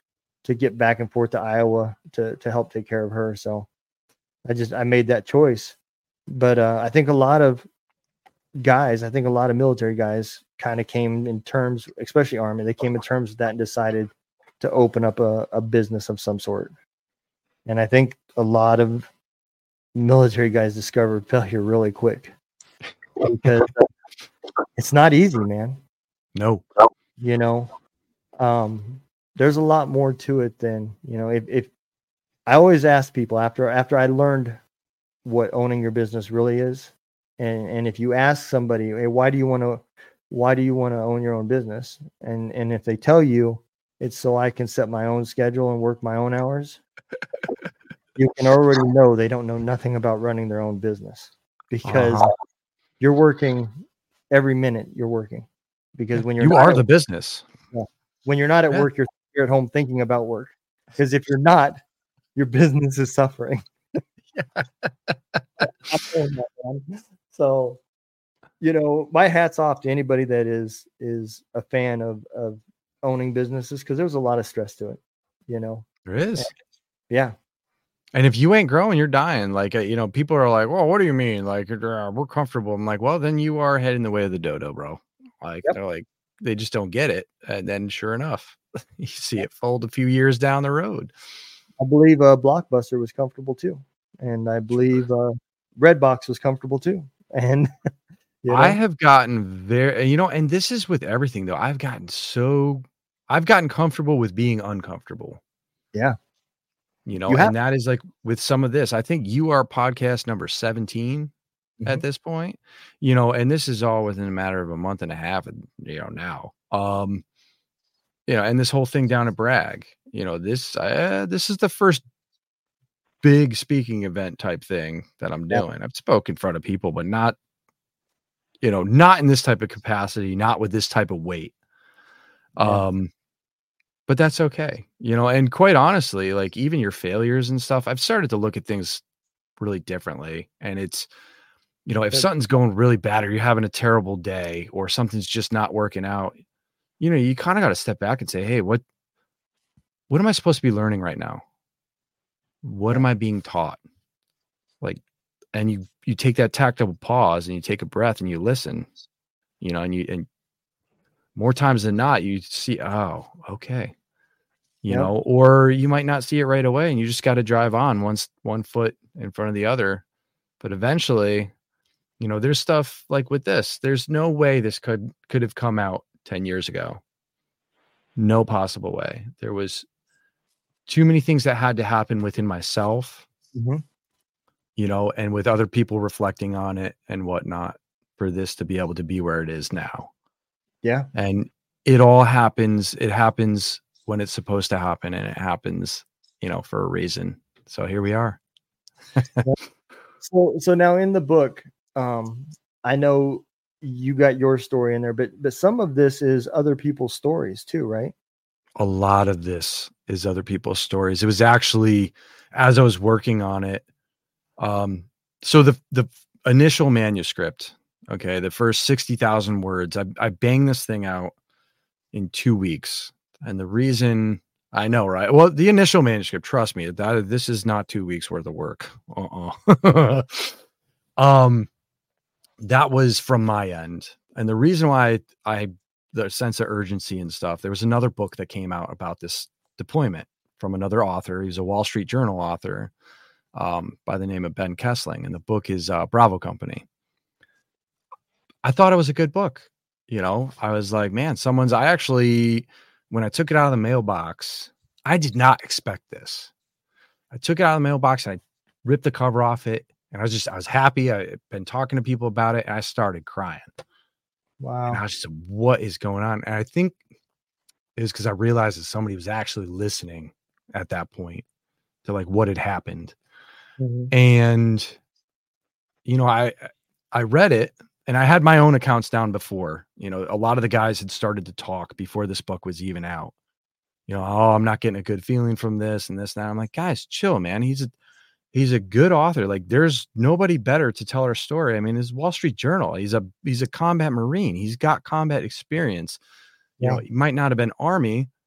to get back and forth to Iowa to to help take care of her. So I just I made that choice. But uh, I think a lot of guys, I think a lot of military guys kind of came in terms, especially Army, they came in terms with that and decided to open up a, a business of some sort. And I think a lot of military guys discovered failure really quick because it's not easy, man. No. You know, um, there's a lot more to it than, you know, if, if I always ask people after, after I learned what owning your business really is. And, and if you ask somebody, hey, why do you want to, why do you want to own your own business? And, and if they tell you it's so I can set my own schedule and work my own hours, you can already know they don't know nothing about running their own business, because uh-huh. you're working every minute you're working, because when you're you not are at, the business. Yeah, when you're not at yeah. work, you're, you're at home thinking about work, because if you're not, your business is suffering. So, you know, my hat's off to anybody that is is a fan of of owning businesses, because there's a lot of stress to it, you know. There is. And, yeah. And if you ain't growing, you're dying. Like, uh, you know, people are like, well, what do you mean? Like, uh, we're comfortable. I'm like, well, then you are heading the way of the dodo, bro. Like, yep. They're like, they just don't get it. And then sure enough, you see it fold a few years down the road. I believe uh, Blockbuster was comfortable too. And I believe uh, Redbox was comfortable too. And you know? I have gotten very, you know, and this is with everything though. I've gotten so, I've gotten comfortable with being uncomfortable. Yeah. You know, you and that is like with some of this, I think you are podcast number seventeen mm-hmm. at this point, you know, and this is all within a matter of a month and a half, you know, now, um, you know, and this whole thing down at Bragg, you know, this, uh, this is the first big speaking event type thing that I'm doing. Yeah. I've spoken in front of people, but not, you know, not in this type of capacity, not with this type of weight. Yeah. Um, But that's okay, you know, and quite honestly, like even your failures and stuff, I've started to look at things really differently. And it's, you know, if something's going really bad or you're having a terrible day or something's just not working out, you know, you kind of got to step back and say, hey, what, what am I supposed to be learning right now? What am I being taught? Like, and you, you take that tactile pause and you take a breath and you listen, you know, and you, and more times than not, you see, oh, okay. You yep. know, or you might not see it right away and you just got to drive on one, one foot in front of the other. But eventually, you know, there's stuff like with this, there's no way this could, could have come out ten years ago. No possible way. There was too many things that had to happen within myself, mm-hmm. you know, and with other people reflecting on it and whatnot for this to be able to be where it is now. Yeah. And it all happens. It happens when it's supposed to happen, and it happens, you know, for a reason. So here we are. so, so now in the book, um, I know you got your story in there, but, but some of this is other people's stories too, right? A lot of this is other people's stories. It was actually, as I was working on it. Um, so the, the initial manuscript, okay, the first sixty thousand words, I, I banged this thing out in two weeks. And the reason I know, right? Well, the initial manuscript, trust me, that this is not two weeks worth of work. Uh-uh. um, that was from my end. And the reason why I, I, the sense of urgency and stuff, there was another book that came out about this deployment from another author. He's a Wall Street Journal author um, by the name of Ben Kessling. And the book is uh, Bravo Company. I thought it was a good book. You know, I was like, man, someone's, I actually, when I took it out of the mailbox, I did not expect this. I took it out of the mailbox and I ripped the cover off it. And I was just, I was happy. I had been talking to people about it and I started crying. Wow. And I was just, what is going on? And I think it was because I realized that somebody was actually listening at that point to like what had happened. Mm-hmm. And, you know, I, I read it. And I had my own accounts down before, you know, a lot of the guys had started to talk before this book was even out, you know, oh, I'm not getting a good feeling from this and this, and that. I'm like, guys, chill, man. He's a, he's a good author. Like there's nobody better to tell our story. I mean, it's Wall Street Journal. He's a, he's a combat Marine. He's got combat experience. You yeah. know, he might not have been Army,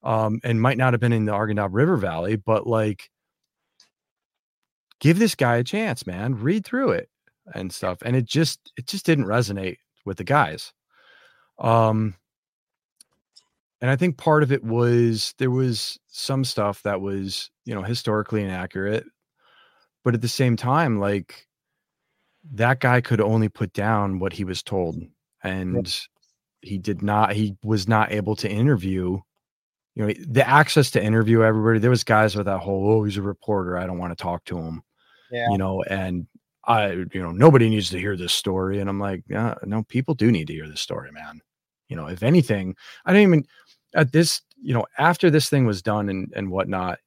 um, and might not have been in the Arghandab River Valley, but like, give this guy a chance, man. Read through it and stuff. And it just, it just didn't resonate with the guys. Um, and I think part of it was there was some stuff that was, you know, historically inaccurate, but at the same time, like, that guy could only put down what he was told, and yeah. he did not, he was not able to interview, you know, the access to interview everybody. There was guys with that whole, oh, he's a reporter, I don't want to talk to him. Yeah. You know, and I, you know, nobody needs to hear this story. And I'm like, yeah, no, people do need to hear this story, man. You know, if anything, I don't even at this, you know, after this thing was done and, and whatnot,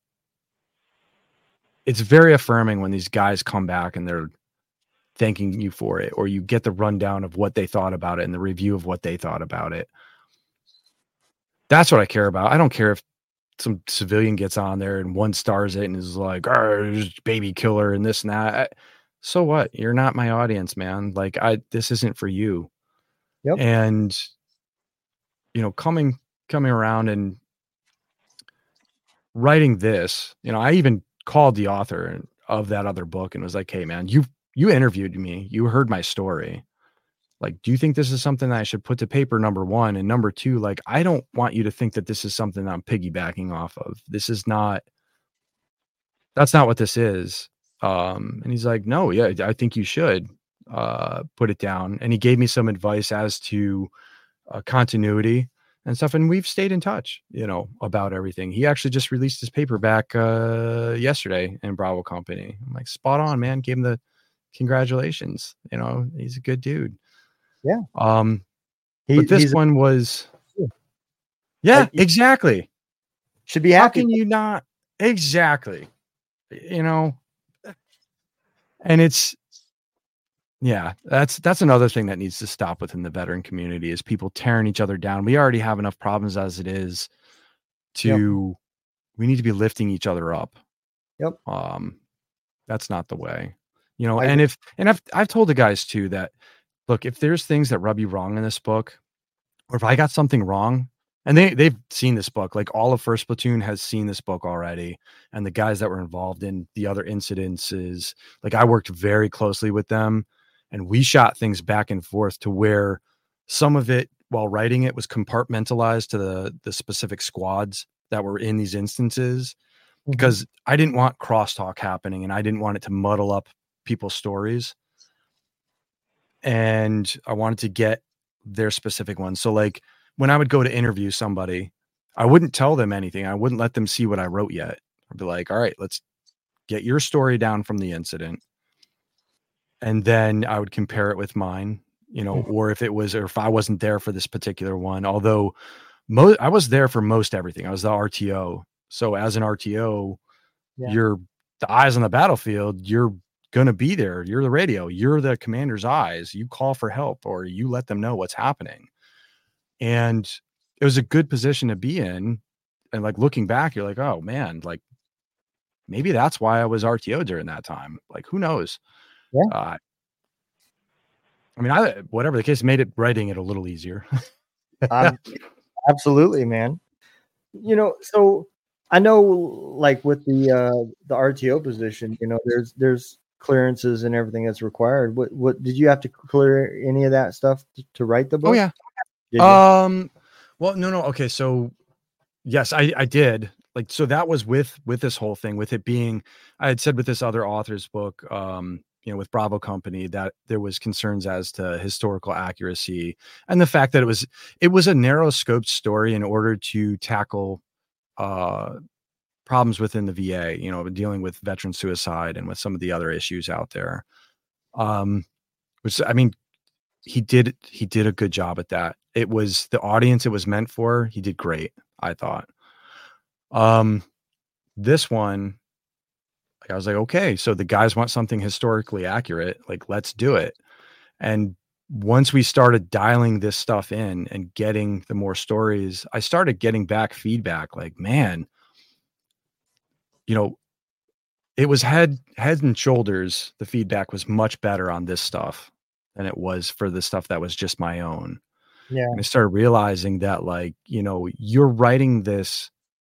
it's very affirming when these guys come back and they're thanking you for it, or you get the rundown of what they thought about it and the review of what they thought about it. That's what I care about. I don't care if some civilian gets on there and one stars it and is like, oh, baby killer and this and that. I, so what? You're not my audience, man. Like, I, this isn't for you. Yep. And, you know, coming, coming around and writing this, you know, I even called the author of that other book and was like, hey, man, you, you interviewed me. You heard my story. Like, do you think this is something that I should put to paper? Number one. And number two, like, I don't want you to think that this is something I'm piggybacking off of. This is not, that's not what this is. Um, and he's like, no, yeah, I think you should uh, put it down. And he gave me some advice as to uh, continuity and stuff. And we've stayed in touch, you know, about everything. He actually just released his paperback uh, yesterday in Bravo Company. I'm like, spot on, man. Gave him the congratulations. You know, he's a good dude. Yeah. Um, he, but this one was, yeah, like, exactly. Should be happy. How can you not? Exactly. You know, and it's, yeah, that's, that's another thing that needs to stop within the veteran community is people tearing each other down. We already have enough problems as it is to, yep. we need to be lifting each other up. Yep. Um, that's not the way, you know, I, and if, and I've, I've told the guys too that, look, if there's things that rub you wrong in this book, or if I got something wrong, and they, they've seen this book, like all of First Platoon has seen this book already. And the guys that were involved in the other incidences, like I worked very closely with them and we shot things back and forth to where some of it while writing it was compartmentalized to the, the specific squads that were in these instances, mm-hmm. because I didn't want crosstalk happening and I didn't want it to muddle up people's stories. And I wanted to get their specific ones. So like when I would go to interview somebody, I wouldn't tell them anything. I wouldn't let them see what I wrote yet. I'd be like, all right, let's get your story down from the incident. And then I would compare it with mine, you know, or if it was, or if I wasn't there for this particular one, although most, I was there for most everything. I was the R T O. So as an R T O, yeah. you're the eyes on the battlefield. You're going to be there. You're the radio. You're the commander's eyes. You call for help or you let them know what's happening. And it was a good position to be in. And like looking back, you're like, oh man, like maybe that's why I was R T O during that time. Like, who knows? Yeah. Uh, I mean, I, whatever the case, made it writing it a little easier. um, absolutely, man. You know, so I know like with the, uh, the R T O position, you know, there's, there's clearances and everything that's required. What, what did you have to clear any of that stuff to, to write the book? Oh yeah. Um, well, no, no. Okay. So yes, I, I did like, so that was with, with this whole thing, with it being, I had said with this other author's book, um, you know, with Bravo Company, that there was concerns as to historical accuracy and the fact that it was, it was a narrow scoped story in order to tackle, uh, problems within the V A, you know, dealing with veteran suicide and with some of the other issues out there. Um, which, I mean, he did, he did a good job at that. It was the audience it was meant for. He did great, I thought. Um, this one, I was like, okay, so the guys want something historically accurate. Like, let's do it. And once we started dialing this stuff in and getting the more stories, I started getting back feedback like, man, you know, it was head, head and shoulders. The feedback was much better on this stuff than it was for the stuff that was just my own. Yeah. And I started realizing that, like, you know, you're writing this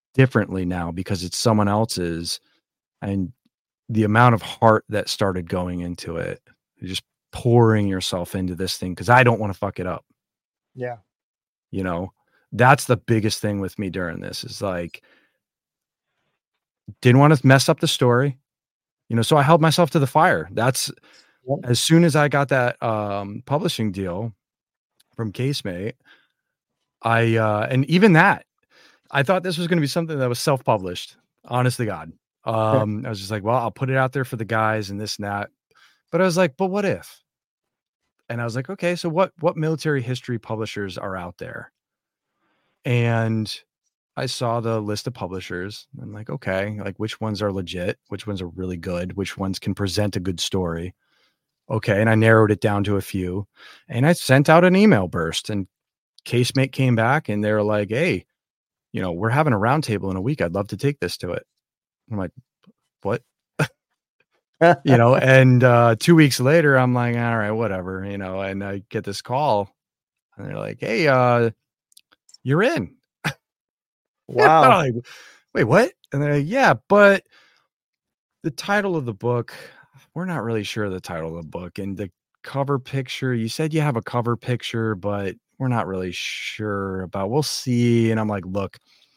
differently now because it's someone else's, and the amount of heart that started going into it, just pouring yourself into this thing because I don't want to fuck it up. Yeah. You know, that's the biggest thing with me during this is like, didn't want to mess up the story, you know, so I held myself to the fire. That's Yep. as soon as I got that um, publishing deal from Casemate, I, uh, and even that, I thought this was going to be something that was self-published, honest to God. Um, I was just like, well, I'll put it out there for the guys and this and that. But I was like, but what if? And I was like, okay, so what, what military history publishers are out there? And I saw the list of publishers. I'm like, okay, like which ones are legit? Which ones are really good? Which ones can present a good story? Okay. And I narrowed it down to a few and I sent out an email burst, and Casemate came back and they were like, hey, you know, we're having a roundtable in a week. I'd love to take this to it. I'm like, what? You know, and uh, two weeks later, I'm like, all right, whatever, you know, and I get this call and they're like, hey, uh, you're in. Wow. I'm like, wait, what? And they're like, yeah, but the title of the book, we're not really sure of the title of the book. And the cover picture, you said you have a cover picture, but we're not really sure about, we'll see. And I'm like, look,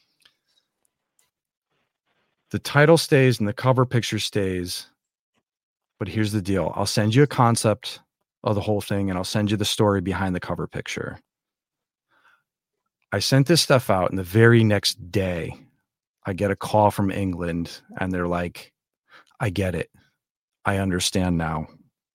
the title stays and the cover picture stays. But here's the deal. I'll send you a concept of the whole thing and I'll send you the story behind the cover picture. I sent this stuff out, and the very next day I get a call from England and they're like, I get it. I understand now.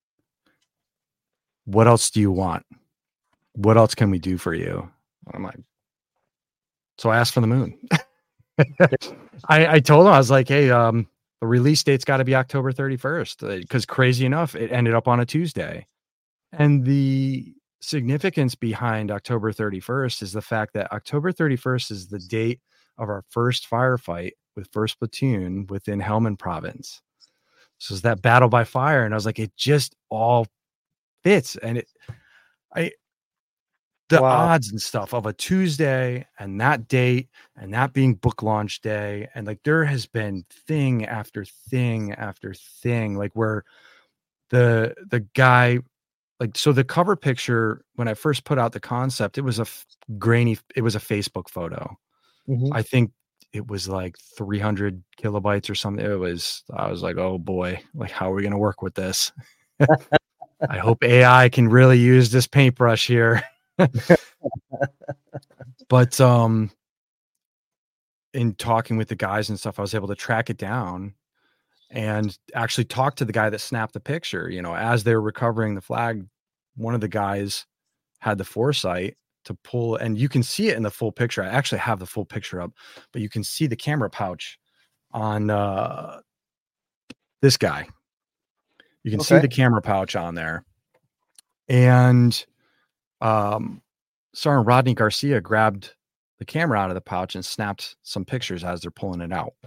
What else do you want? What else can we do for you? I'm like, so I asked for the moon. I, I told him, I was like, hey, um, the release date's got to be October thirty-first, because crazy enough, it ended up on a Tuesday. And the significance behind October thirty-first is the fact that October thirty-first is the date of our first firefight with first Platoon within Helmand Province. So it's that battle by fire. And I was like, it just all fits. And it, I, the wow. odds and stuff of a Tuesday and that date and that being book launch day. And like, there has been thing after thing after thing, like where the, the guy, like, so the cover picture, when I first put out the concept, it was a f- grainy, it was a Facebook photo. Mm-hmm. I think it was like three hundred kilobytes or something. It was, I was like, oh boy, like, how are we going to work with this? I hope A I can really use this paintbrush here. But um, in talking with the guys and stuff, I was able to track it down and actually talk to the guy that snapped the picture. You know, as they were recovering the flag, one of the guys had the foresight to pull, and you can see it in the full picture. I actually have the full picture up, but you can see the camera pouch on uh, this guy. You can okay. see the camera pouch on there. And um, Sergeant Rodney Garcia grabbed the camera out of the pouch and snapped some pictures as they're pulling it out.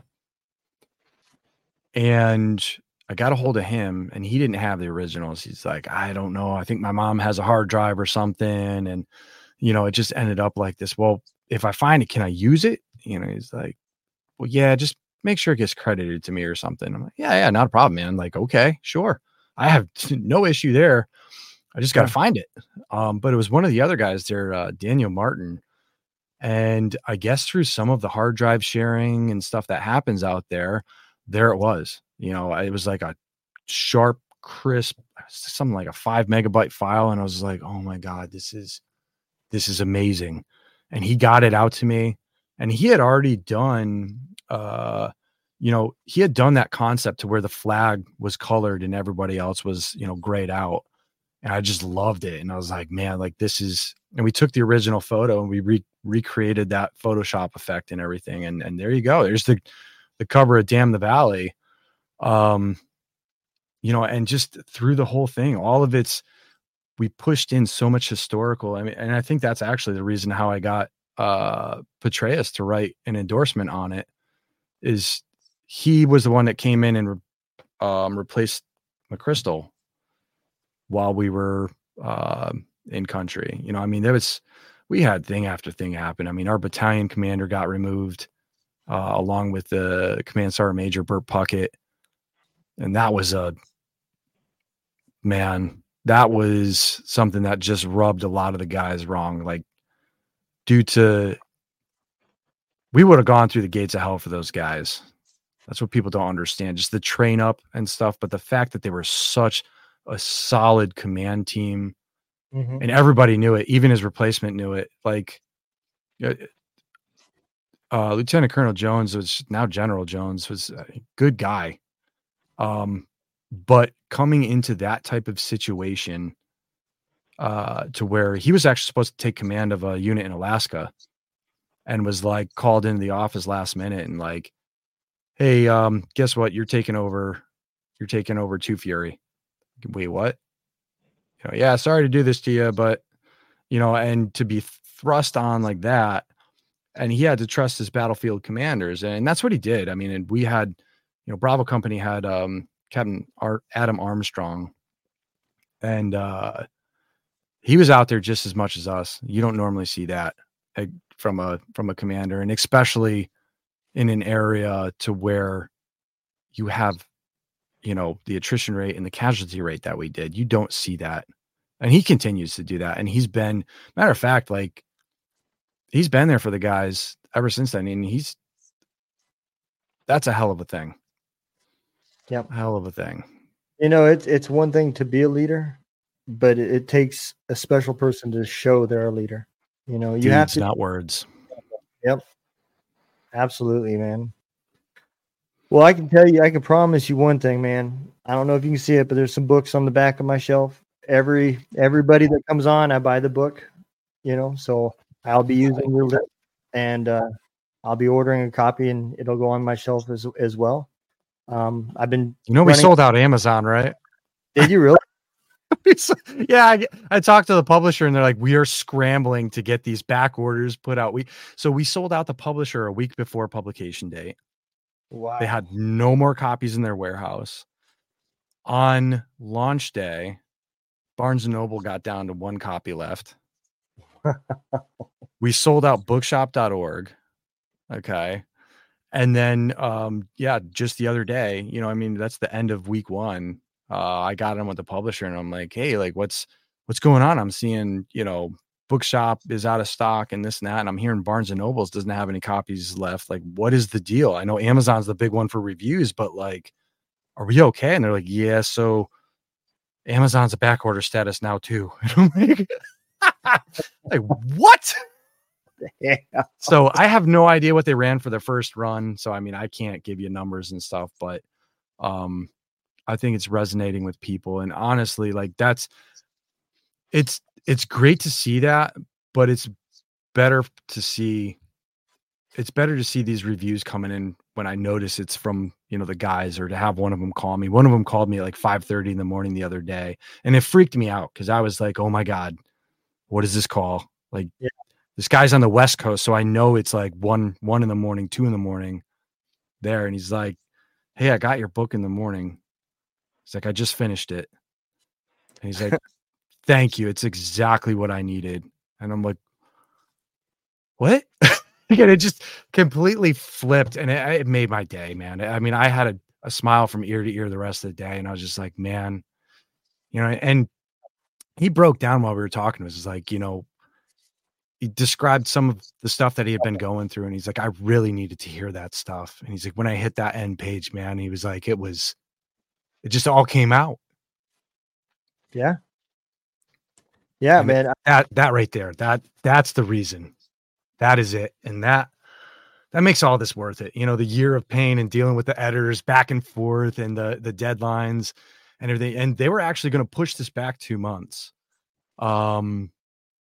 And I got a hold of him, and he didn't have the originals. He's like, I don't know. I think my mom has a hard drive or something. And, you know, it just ended up like this. Well, if I find it, can I use it? You know, he's like, well, yeah, just make sure it gets credited to me or something. I'm like, yeah, yeah, not a problem, man. Like, okay, sure. I have no issue there. I just got to yeah. find it. Um, but it was one of the other guys there, uh, Daniel Martin. And I guess through some of the hard drive sharing and stuff that happens out there, there it was. You know, it was like a sharp, crisp, something like a five megabyte file. And I was like, oh my God, this is, this is amazing. And he got it out to me, and he had already done, uh, you know, he had done that concept to where the flag was colored and everybody else was, you know, grayed out. And I just loved it. And I was like, man, like this is, and we took the original photo and we re- recreated that Photoshop effect and everything. And, and there you go. There's the, the cover of Damn the Valley. Um, you know, and just through the whole thing, all of it's, we pushed in so much historical. I mean, and I think that's actually the reason how I got uh, Petraeus to write an endorsement on it, is he was the one that came in and re- um, replaced McChrystal while we were uh, in country. You know, I mean, there was, we had thing after thing happen. I mean, our battalion commander got removed uh, along with the Command Sergeant Major Burt Puckett. And that was a, man, that was something that just rubbed a lot of the guys wrong. Like, due to, we would have gone through the gates of hell for those guys. That's what people don't understand, just the train up and stuff. But the fact that they were such a solid command team, mm-hmm. and everybody knew it, even his replacement knew it. Like, uh, Lieutenant Colonel Jones was now General Jones was a good guy. Um, but coming into that type of situation, uh, to where he was actually supposed to take command of a unit in Alaska, and was like called into the office last minute and like, hey, um, guess what? You're taking over. You're taking over Two Fury. Wait, what? You know, yeah, sorry to do this to you, but, you know, and to be thrust on like that, and he had to trust his battlefield commanders, and that's what he did. I mean, and we had, you know, Bravo Company had um, Captain Art, Adam Armstrong, and uh, he was out there just as much as us. You don't normally see that uh, from a from a commander, and especially in an area to where you have, you know, the attrition rate and the casualty rate that we did. You don't see that. And he continues to do that. And he's been, matter of fact, like, he's been there for the guys ever since then. And he's, that's a hell of a thing. Yep. A hell of a thing. You know, it's, it's one thing to be a leader, but it, it takes a special person to show they're a leader. You know, you Deeds, have to, not words. Yep. Absolutely, man. Well, I can tell you, I can promise you one thing, man. I don't know if you can see it, but there's some books on the back of my shelf. Every everybody that comes on, I buy the book, you know, so I'll be using your list, and uh, I'll be ordering a copy, and it'll go on my shelf as as well. Um, I've been, you know, we running... sold out Amazon, right? Did you really? Yeah, I, I talked to the publisher, and they're like, we are scrambling to get these back orders put out. We so we sold out the publisher a week before publication date. Wow. They had no more copies in their warehouse. On launch day, Barnes and Noble got down to one copy left. We sold out bookshop dot org. Okay. And then, um, yeah, just the other day, you know, I mean, that's the end of week one. Uh, I got in with the publisher, and I'm like, hey, like, what's, what's going on? I'm seeing, you know, Bookshop is out of stock and this and that. And I'm hearing Barnes and Nobles doesn't have any copies left. Like, what is the deal? I know Amazon's the big one for reviews, but like, are we okay? And they're like, yeah, so Amazon's a back order status now too. And I'm like, like what? Yeah. So I have no idea what they ran for their first run. So, I mean, I can't give you numbers and stuff, but um, I think it's resonating with people. And honestly, like that's, it's, it's great to see that, but it's better to see, it's better to see these reviews coming in when I notice it's from, you know, the guys, or to have one of them call me. One of them called me at like five thirty in the morning the other day, and it freaked me out because I was like, oh my God, what is this call? Like, yeah. This guy's on the West Coast, so I know it's like one, one in the morning, two in the morning there. And he's like, hey, I got your book in the morning. He's like, I just finished it. And he's like, thank you. It's exactly what I needed. And I'm like, what? Again, it just completely flipped, and it, it made my day, man. I mean, I had a, a smile from ear to ear the rest of the day, and I was just like, man, you know, and he broke down while we were talking. It was like, you know, he described some of the stuff that he had been going through, and he's like, I really needed to hear that stuff. And he's like, when I hit that end page, man, he was like, it was, it just all came out. Yeah. Yeah, and man. That, that right there, that, that's the reason. That is it. And that, that makes all this worth it. You know, the year of pain and dealing with the editors back and forth and the, the deadlines and everything. And they were actually going to push this back two months. Um,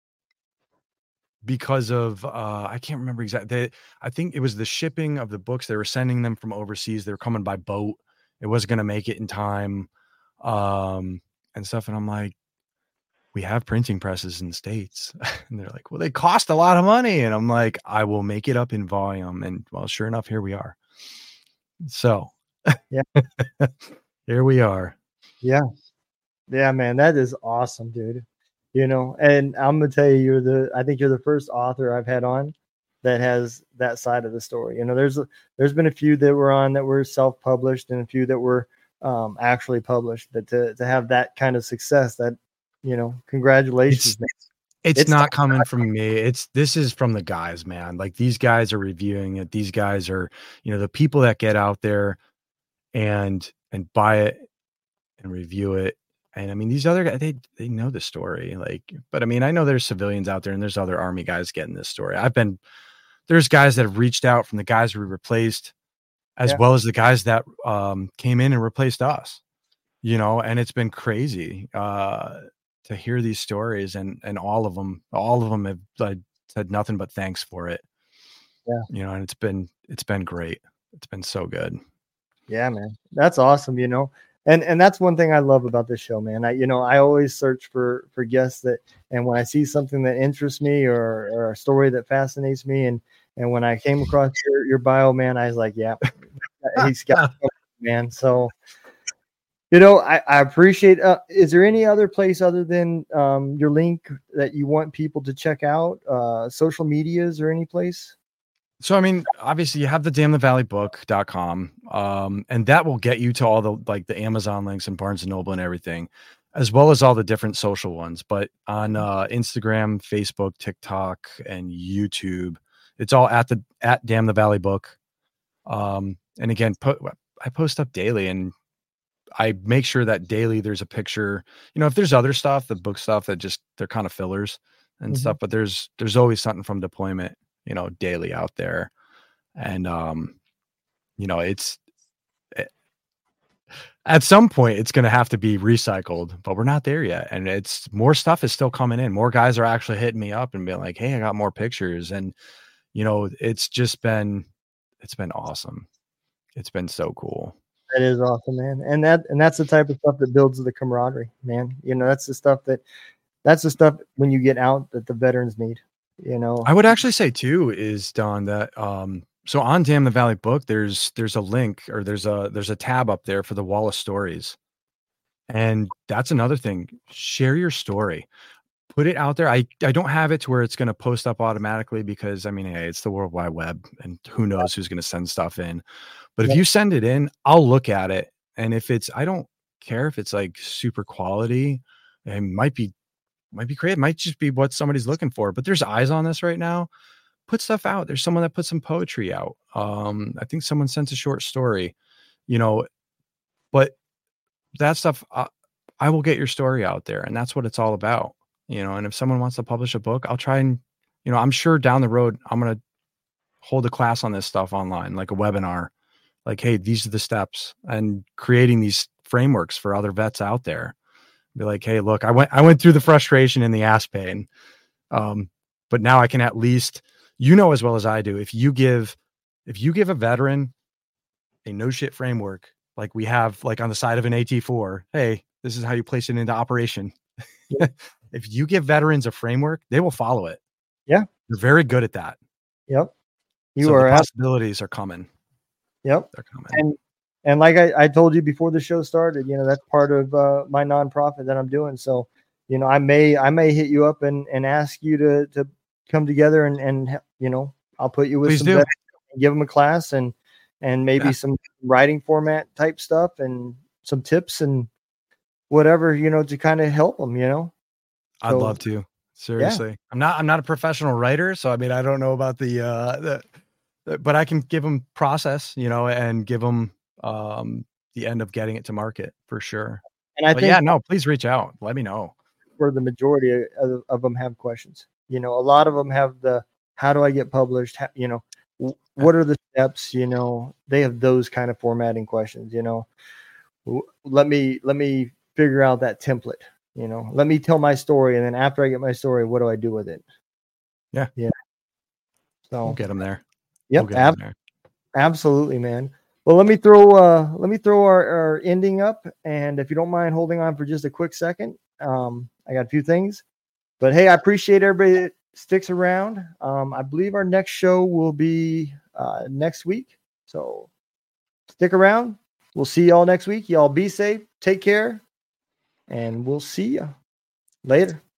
because of, uh, I can't remember exactly. I think it was the shipping of the books. They were sending them from overseas. They were coming by boat. It wasn't going to make it in time. Um, and stuff. And I'm like, we have printing presses in the States. And they're like, well, they cost a lot of money. And I'm like, I will make it up in volume. And well, sure enough, here we are. So yeah, here we are. Yeah. Yeah, man, that is awesome, dude. You know, and I'm going to tell you, you're the, I think you're the first author I've had on that has that side of the story. You know, there's there's been a few that were on that were self-published and a few that were um, actually published. But to to have that kind of success, that you know, congratulations. It's, it's, it's not coming from me. It's this is from the guys, man. Like these guys are reviewing it. These guys are, you know, the people that get out there and and buy it and review it. And I mean, these other guys, they they know the story. Like, but I mean, I know there's civilians out there and there's other Army guys getting this story. I've been there's guys that have reached out from the guys we replaced, as yeah. well as the guys that um, came in and replaced us. You know, and it's been crazy uh, to hear these stories, and and all of them, all of them have uh, said nothing but thanks for it. Yeah, you know, and it's been it's been great. It's been so good. Yeah, man, that's awesome. You know. And and that's one thing I love about this show, man. I you know I always search for for guests that, and when I see something that interests me or, or a story that fascinates me, and and when I came across your, your bio, man, I was like, yeah, he's got man. So you know, I I appreciate. Uh, is there any other place other than um, your link that you want people to check out? Uh, social medias or any place? So, I mean, obviously you have the damn the valley book dot com, um, and that will get you to all the, like the Amazon links and Barnes and Noble and everything, as well as all the different social ones. But on uh, Instagram, Facebook, TikTok, and YouTube, it's all at the, at Damn the Valley Book. Um, and again, po- I post up daily, and I make sure that daily there's a picture, you know, if there's other stuff, the book stuff that just, they're kind of fillers and mm-hmm. stuff, but there's, there's always something from deployment, you know, daily out there. And, um, you know, it's it, at some point it's going to have to be recycled, but we're not there yet. And it's more stuff is still coming in. More guys are actually hitting me up and being like, hey, I got more pictures. And, you know, it's just been, it's been awesome. It's been so cool. That is awesome, man. And that, and that's the type of stuff that builds the camaraderie, man. You know, that's the stuff that, that's the stuff when you get out that the veterans need. You know, I would actually say too is Don that um so on Damn the Valley Book there's there's a link or there's a there's a tab up there for the Wall of Stories, and that's another thing. Share your story, put it out there. I I don't have it to where it's going to post up automatically because I mean hey, it's the World Wide Web and who knows who's going to send stuff in. But yeah. if you send it in, I'll look at it, and if it's I don't care if it's like super quality, it might be. Might be creative, might just be what somebody's looking for, but there's eyes on this right now. Put stuff out. There's someone that put some poetry out. Um, I think someone sent a short story, you know, but that stuff, uh, I will get your story out there, and that's what it's all about, you know. And if someone wants to publish a book, I'll try and, you know, I'm sure down the road, I'm going to hold a class on this stuff online, like a webinar, like, hey, these are the steps, and creating these frameworks for other vets out there. Be like, hey, look, I went, I went through the frustration and the ass pain. Um, but now I can at least, you know, as well as I do, if you give, if you give a veteran a no shit framework, like we have, like on the side of an A T four, hey, this is how you place it into operation. If you give veterans a framework, they will follow it. Yeah. You're very good at that. Yep. You so are. The possibilities are coming. Yep. They're coming. And, And like I, I told you before the show started, you know, that's part of uh, my nonprofit that I'm doing. So, you know, I may I may hit you up and, and ask you to to come together and, and you know, I'll put you with Please some do. vets and give them a class and and maybe yeah. some writing format type stuff and some tips and whatever, you know, to kind of help them, you know. So, I'd love to. Seriously. Yeah. I'm not I'm not a professional writer, so I mean, I don't know about the uh the, the but I can give them process, you know, and give them um the end of getting it to market for sure. And I but think yeah, no, please reach out. Let me know. Where the majority of, of them have questions. You know, a lot of them have the how do I get published? How, you know, what are the steps? You know, they have those kind of formatting questions, you know. Let me let me figure out that template, you know. Let me tell my story, and then after I get my story, what do I do with it? Yeah. Yeah. So we'll get them there. Yep. We'll Ab- there. Absolutely, man. Well, let me throw uh, let me throw our, our ending up, and if you don't mind holding on for just a quick second, um, I got a few things. But hey, I appreciate everybody that sticks around. Um, I believe our next show will be uh, next week, so stick around. We'll see y'all next week. Y'all be safe, take care, and we'll see you later.